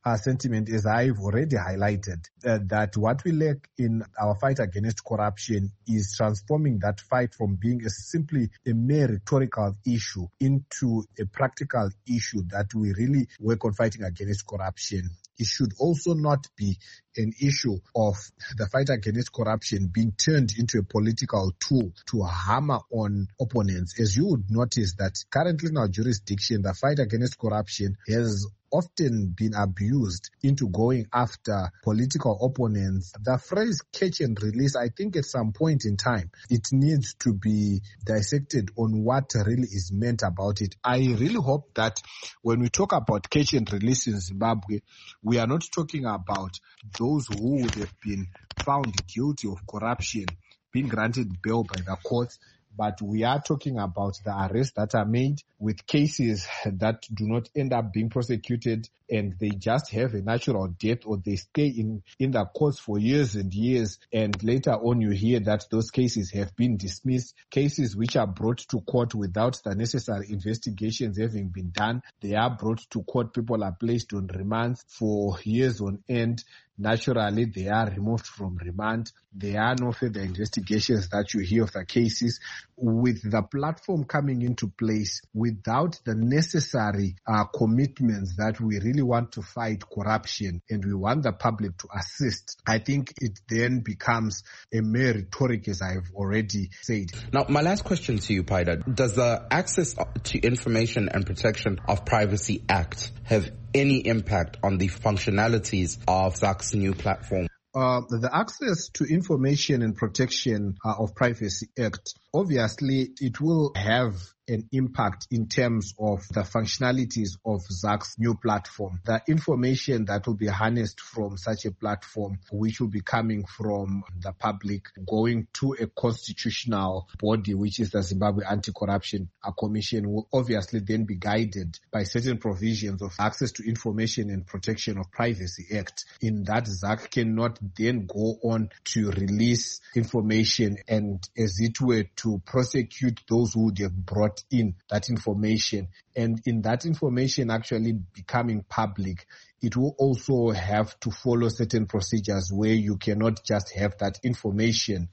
uh, sentiment, as I've already highlighted, uh, that what we lack in our fight against corruption is transforming that fight from being a simply a mere rhetorical issue into a practical issue that we really work on fighting against corruption. It should also not be an issue of the fight against corruption being turned into a political tool to hammer on opponents. As you would notice that currently in our jurisdiction, the fight against corruption has often been abused into going after political opponents. The phrase catch and release, I think at some point in time, it needs to be dissected on what really is meant about it. I really hope that when we talk about catch and release in Zimbabwe, we are not talking about those who would have been found guilty of corruption being granted bail by the courts, but we are talking about the arrests that are made with cases that do not end up being prosecuted and they just have a natural death, or they stay in, in the courts for years and years, and later on you hear that those cases have been dismissed. Cases which are brought to court without the necessary investigations having been done, they are brought to court, people are placed on remand for years on end. Naturally, they are removed from remand. There are no further investigations that you hear of the cases. With the platform coming into place, without the necessary uh, commitments that we really want to fight corruption and we want the public to assist, I think it then becomes a mere rhetoric, as I've already said.
Now, my last question to you, Paida, does the Access to Information and Protection of Privacy Act have any impact on the functionalities of ZAC's new platform?
Uh, the Access to Information and Protection uh, of Privacy Act, obviously it will have an impact in terms of the functionalities of ZAC's new platform. The information that will be harnessed from such a platform, which will be coming from the public, going to a constitutional body, which is the Zimbabwe Anti-Corruption Commission, will obviously then be guided by certain provisions of Access to Information and Protection of Privacy Act. In that, ZAC cannot then go on to release information and, as it were, to prosecute those who would have brought in that information. And in that information actually becoming public, it will also have to follow certain procedures where you cannot just have that information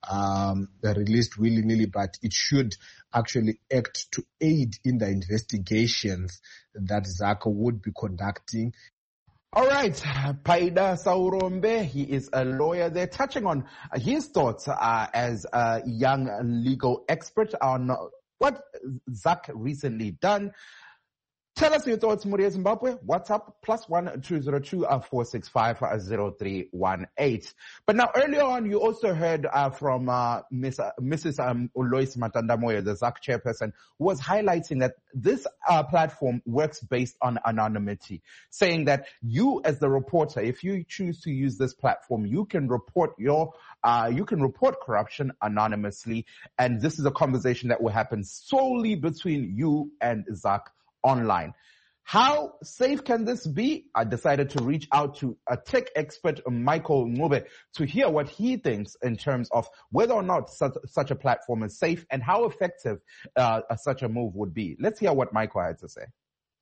um, released willy-nilly, but it should actually act to aid in the investigations that ZAC would be conducting.
All right, Paida Saurombe, he is a lawyer. They're touching on his thoughts uh, as a young legal expert on what ZAC recently done. Tell us your thoughts, Muria Zimbabwe. WhatsApp plus one two zero two four six five zero three one eight. But now earlier on, you also heard uh, from uh, Miss, uh, Missus Um, Lois Matandamoyo, the ZAC chairperson, who was highlighting that this uh, platform works based on anonymity, saying that you, as the reporter, if you choose to use this platform, you can report your uh, you can report corruption anonymously, and this is a conversation that will happen solely between you and ZAC online. How safe can this be? I decided to reach out to a tech expert, Michael Ngube, to hear what he thinks in terms of whether or not such, such a platform is safe and how effective uh, such a move would be. Let's hear what Michael had to say.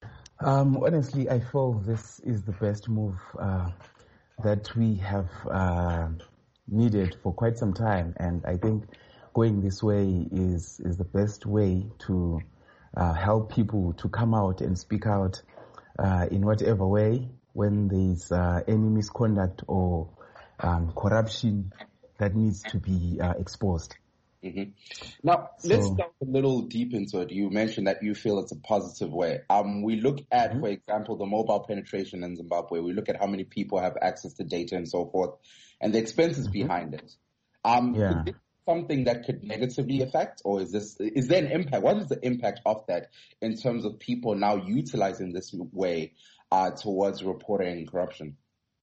Um, honestly, I feel this is the best move uh, that we have uh, needed for quite some time, and I think going this way is is the best way to Uh, help people to come out and speak out uh, in whatever way when there's uh, any misconduct or um, corruption that needs to be uh, exposed.
Mm-hmm. Now,
So-
let's dive a little deep into it. You mentioned that you feel it's a positive way. Um, we look at,
Mm-hmm.
for example, the mobile penetration in Zimbabwe. We look at how many people have access to data and so forth, and the expenses
Mm-hmm.
behind it. Um,
Yeah.
Is this something that could negatively affect, or is this is there an impact? What is the impact of that in terms of people now utilizing this way uh, towards reporting corruption?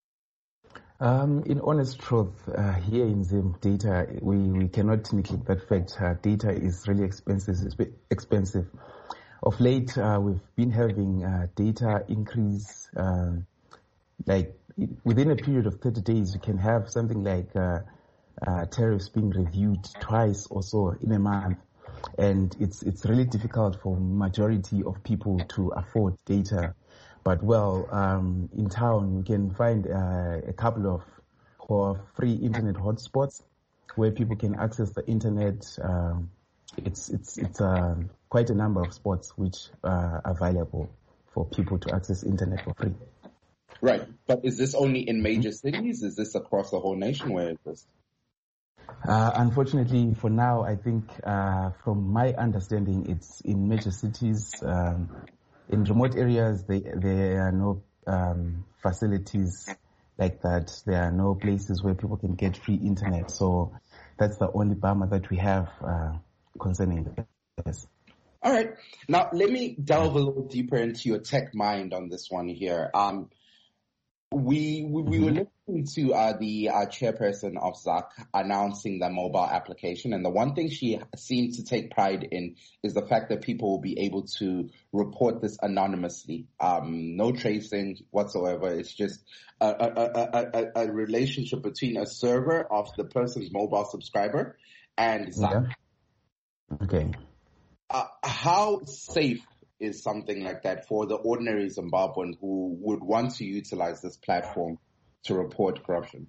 Um, in honest truth, uh, here in Zim, data, we, we cannot neglect that fact. Uh, data is really expensive. expensive. Of late, uh, we've been having uh, data increase, uh, like within a period of thirty days, you can have something like uh, uh, tariffs being reviewed twice or so in a month. And it's it's really difficult for majority of people to afford data. But well, um, in town you can find uh, a couple of for free internet hotspots where people can access the internet. Um, it's it's it's uh, quite a number of spots which are available for people to access internet for free.
Right, but is this only in major cities? Is this across the whole nation? Where is this?
Uh, unfortunately, for now, I think uh, from my understanding, it's in major cities. Um, in remote areas, they, there are no um, facilities like that. There are no places where people can get free internet. So that's the only bummer that we have uh, concerning this.
All right. Now, let me delve a little deeper into your tech mind on this one here. Um, We we, we were listening to uh, the uh, chairperson of Z A C announcing the mobile application, and the one thing she seemed to take pride in is the fact that people will be able to report this anonymously. Um, no tracing whatsoever. It's just a, a, a, a, a relationship between a server of the person's mobile subscriber and Z A C.
Yeah. Okay.
Uh, how safe is something like that for the ordinary Zimbabwean who would want to utilize this platform to report corruption?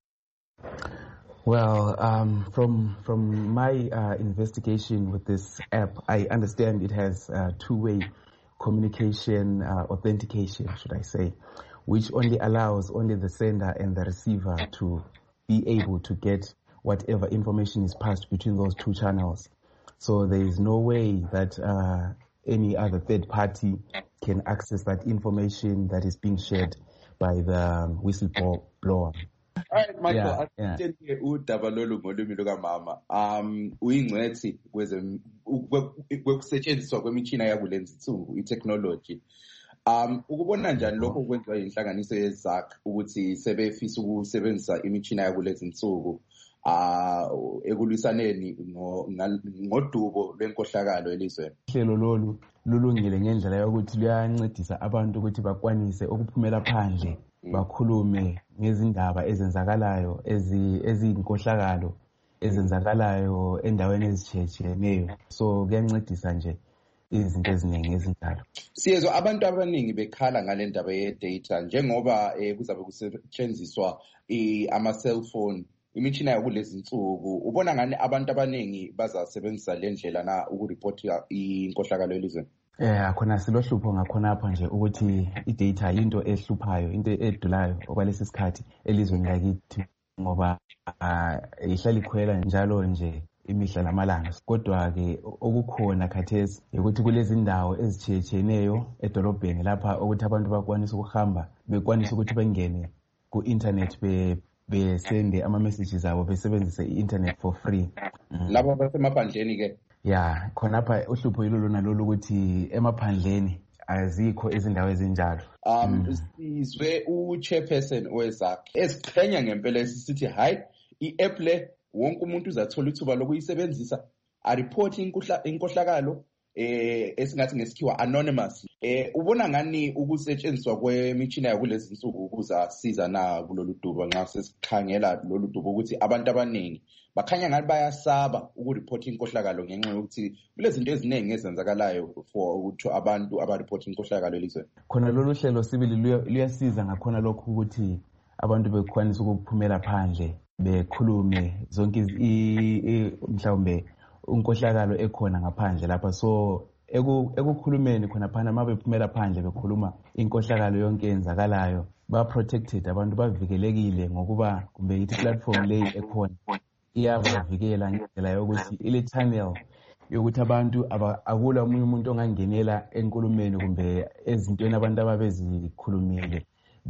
Well, um, from from my uh, investigation with this app, I understand it has uh, two-way communication, uh, authentication, should I say, which only allows only the sender and the receiver to be able to get whatever information is passed between those two channels. So there is no way that uh, any other third party can access that information that is being shared by the whistleblower.
All right, Michael,
yeah,
yeah. udaba lolu ngolimi lukamama um uyingcwethi kwekusetshenziswa kwemitshina yakulenzi insuku i-technology. Um ukubona njani lokho kwenziwa inhlanganiso ye-Z A C ukuthi sebefisa ukusebenzisa imitshina yakulezi insuku uh ekulwisaneni ngodubo lwenkohlakalo elizweni?
Uhlelo lolu lulungile ngendlela yokuthi luyancedisa abantu ukuthi bakwanise ukuphumela phandle bakhulume ngezindaba ezenzakalayo eziyinkohlakalo ezenzakalayo endaweni ezitshiyetshiyeneyo. So kuyancedisa nje izinto eziningi ezinjalo.
Siyezwa abantu abaningi bekhala ngale ndaba ye-data njengoba eh, kuzabe kusetshenziswa ama-cellphone imitshina yakulezi insuku. Ubona ngani abantu abaningi bazasebenzisa le ndlela na ukuripota inkohlakalo elizweni?
Eh khona silohlupho ngakhonapha nje ukuthi i-data into ehluphayo, into edulayo okwalesi sikhathi elizweni lakithi ngoba ihlala ikhwela njalo nje imihla namalanga. Kodwa ke okukhona khathesi ukuthi kulezi ndawo ezitshiyetshiyeneyo edolobheni lapha ukuthi abantu bakwanisa ukuhamba bekwanisa ukuthi bengene ku internet be besende ama messages abo besebenzise i-internet for free.
Labo basemaphandleni ke
ya khonapha uhlupho yilo nalolu ukuthi emaphandleni azikho izindawo ezinjalo.
Um sizwe u-chairperson we-Z A C esiqhenya ngempela esithi hayi i-app le wonke umuntu uzathola ithuba lokuyisebenzisa a report inkohlakalo eh esingathi ngesikhiwa anonymous. Eh ubona ngani ukusetshenziswa kwemitshina yakulezi insuku ukuzasiza na kulolu dubo nxa sesikhangela lolu dubo ukuthi abantu abaningi bakhanya ngathi bayasaba ukureport inkohlakalo ngenxa yokuthi kulezinto eziningi ezenzakalayo for ukuthi abantu abareport inkohlakalo elizweni?
Khona lolu hlelo sibili luyasiza ngakhona lokho ukuthi abantu bekwanisa ukuphumela phandle bekhulume zonke mhlawumbe unkohlakalo ekhona ngaphandle lapha. So ekukhulumeni khona phana mabephumela phandle bekhuluma inkohlakalo yonke enzakalayo ba protected, abantu bavikelekile ngokuba kumbe ithi platform leyi ekhona iyabavikela ngendlela yokuthi ile channel yokuthi abantu akula omunye umuntu ongangenela enkulumeni kumbe ezintweni abantu ababezikhulumile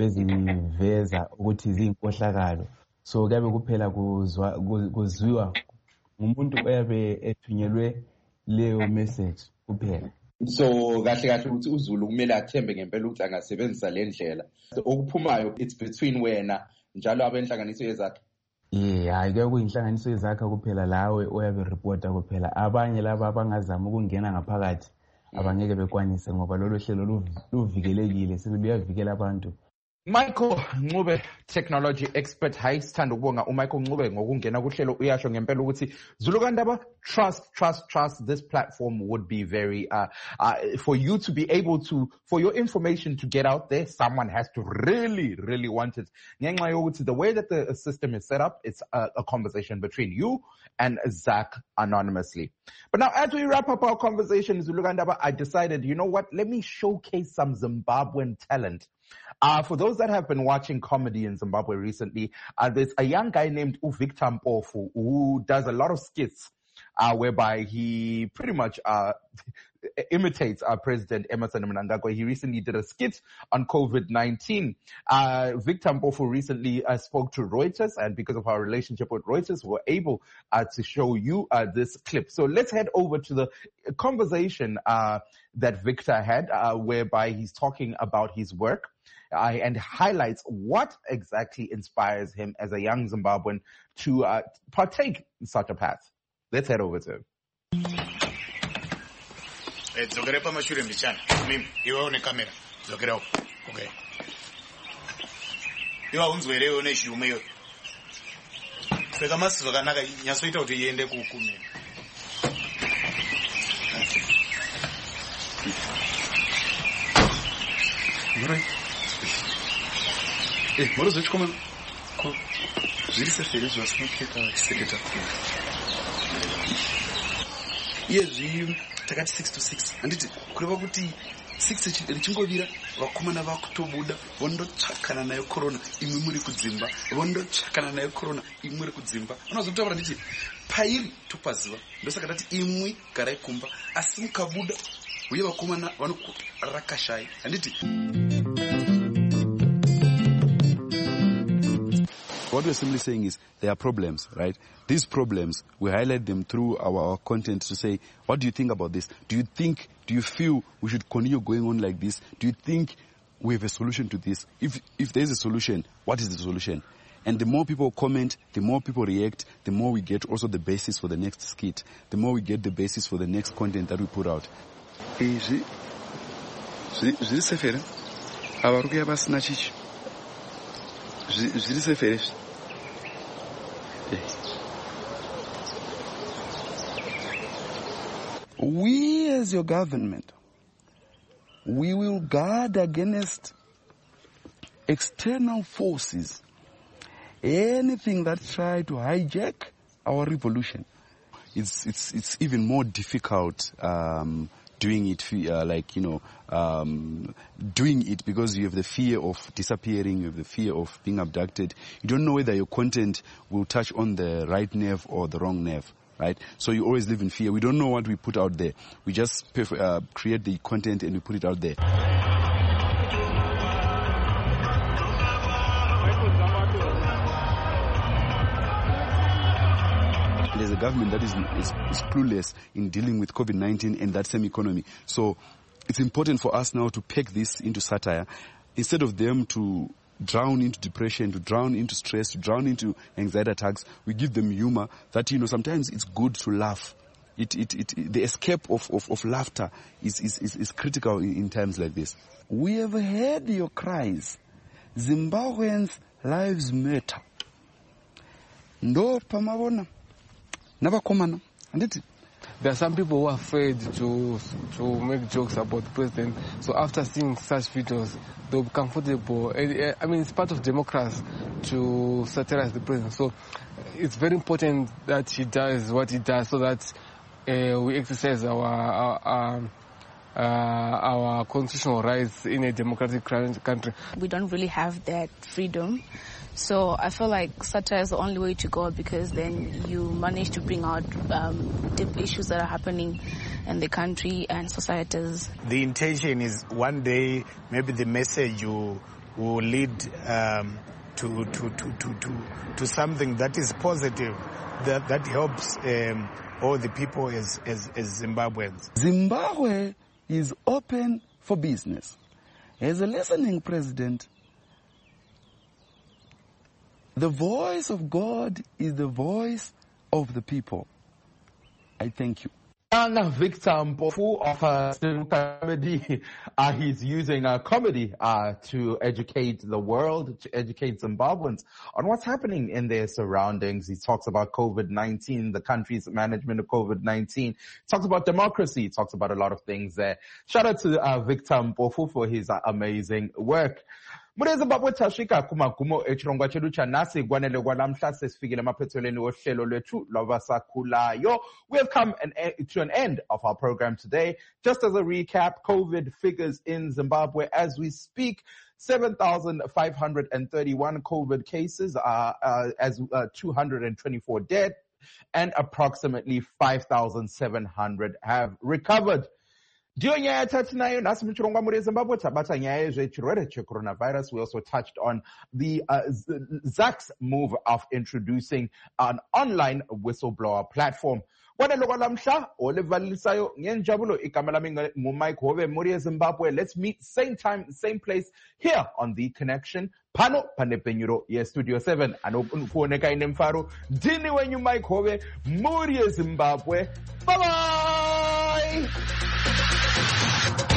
beziveza ukuthi ziyinkohlakalo. So kuyabe kuphela kuzwa kuzwiwa umuntu oyabe ethunyelwe leyo message kuphela.
So kahle kahle ukuthi uZulu kumele athembe ngempela ukuthi angasebenzisa le ndlela. Okuphumayo it's between wena njalo abenhlanganiso ye-Z A C.
Yeah, hayi ke kuyinhlanganiso ye-Z A C kuphela lawe oyabe reporta kuphela. Abanye laba abangazama ukungena ngaphakathi abangeke bekwanise ngoba lolu hlelo luvikelekile, siluyavikela abantu
Michael Ncube, technology expert. Hayi sithanda ukubonga uMichael Ncube ngokungena kuhlelo uyasho ngempela ukuthi Zulukandaba, trust, trust, trust. This platform would be very, uh, uh, for you to be able to, for your information to get out there, someone has to really, really want it. Ngenxa yokuthi the way that the system is set up, it's a, a conversation between you and Zach anonymously. But now as we wrap up our conversation, Zulukandaba, I decided, you know what, let me showcase some Zimbabwean talent. Uh, for those that have been watching comedy in Zimbabwe recently, uh, there's a young guy named Victor Mpofu who does a lot of skits, uh, whereby he pretty much, uh, imitates our President Emmerson Mnangagwa. He recently did a skit on COVID nineteen. Uh, Victor Mpofu recently uh, spoke to Reuters, and because of our relationship with Reuters, we're able uh, to show you uh, this clip. So let's head over to the conversation uh, that Victor had, uh, whereby he's talking about his work. Uh, and highlights what exactly inspires him as a young Zimbabwean to uh, partake in such a path. Let's head over to him.
Dzokera pamashure mbichana mimi iwe une kamera dzokera uko okay iwe unzwere iwe une shume iwe seka masi zvakanaka nyasoita kuti iende kukumira Moro eh moro zvechi koma ko zviri sefere zvasinokheta chiseketa iye zvi takati six to six handiti kureva kuti six richingovira vakomana vakutobuda vondotsvakana nayo corona imwe muri kudzimba vondotsvakana nayo corona imwe muri kudzimba unozotaura nditi pairi topaziva ndosaka tati imwe garai kumba asi mukabuda uye vakomana vanokurakashai handiti.
What we're simply saying is there are problems, right? These problems, we highlight them through our, our content to say, what do you think about this? Do you think, do you feel we should continue going on like this? Do you think we have a solution to this? If, if there's a solution, what is the solution? And the more people comment, the more people react, the more we get also the basis for the next skit, the more we get the basis for the next content that we put out. Easy. Zviri sefere avaruku yavasina chichi zviri sefere we as your government, we will guard against external forces, anything that try to hijack our revolution. It's it's it's even more difficult um, doing it uh, like you know um, doing it because you have the fear of disappearing, you have the fear of being abducted. You don't know whether your content will touch on the right nerve or the wrong nerve. Right? So you always live in fear. We don't know what we put out there. We just uh, create the content and we put it out there. There's a government that is, is, is clueless in dealing with COVID nineteen and that same economy. So it's important for us now to peg this into satire instead of them to drown into depression, to drown into stress, to drown into anxiety attacks. We give them humor that, you know, sometimes it's good to laugh. It, it, it, the escape of, of, of laughter is, is, is, is critical in, in times like this. We have heard your cries. Zimbabweans' lives matter. Ndo pamavona. Navakomana. Anditi.
There are some people who are afraid to to make jokes about the president. So after seeing such videos, they'll be comfortable. I mean, it's part of democracy to satirize the president. So it's very important that he does what he does so that uh, we exercise our our, uh, our constitutional rights in a democratic country.
We don't really have that freedom. So I feel like satire is the only way to go because then you manage to bring out um, deep issues that are happening in the country and societies.
The intention is one day maybe the message will, will lead um, to, to, to, to, to, to something that is positive, that, that helps um, all the people as, as, as Zimbabweans.
Zimbabwe is open for business. As a listening president, the voice of God is the voice of the people. I thank you.
Young Victor Mpofu of uh, comedy, uh, he's using uh, comedy uh, to educate the world, to educate Zimbabweans on what's happening in their surroundings. He talks about COVID nineteen, the country's management of COVID nineteen. He talks about democracy. He talks about a lot of things there. Shout out to uh, Victor Mpofu for his uh, amazing work. Muri Zimbabwe tashika kumagumo echirongwa chedu chanasi gwanele kwalamhla sesifikile emaphethelweni wohlelo lwethu lwabasakhulayo. We have come an, to an end of our program today. Just as a recap, COVID figures in Zimbabwe as we speak, seven thousand five hundred thirty-one COVID cases, uh, uh, as uh, two hundred twenty-four dead, and approximately five thousand seven hundred have recovered. During nyaya tatinayo nasi muchirongwa muri Zimbabwe tabata nyaya zvechirwere checoronavirus. We also touched on the uh, ZAC's move of introducing an online whistleblower platform. Let's meet same time, same place here on The Connection. Pano panepenyuro ye Studio seven. Anopen kuoneka inemfaro. Dini wenyu Mike Hove. Muri Zimbabwe. Bye bye.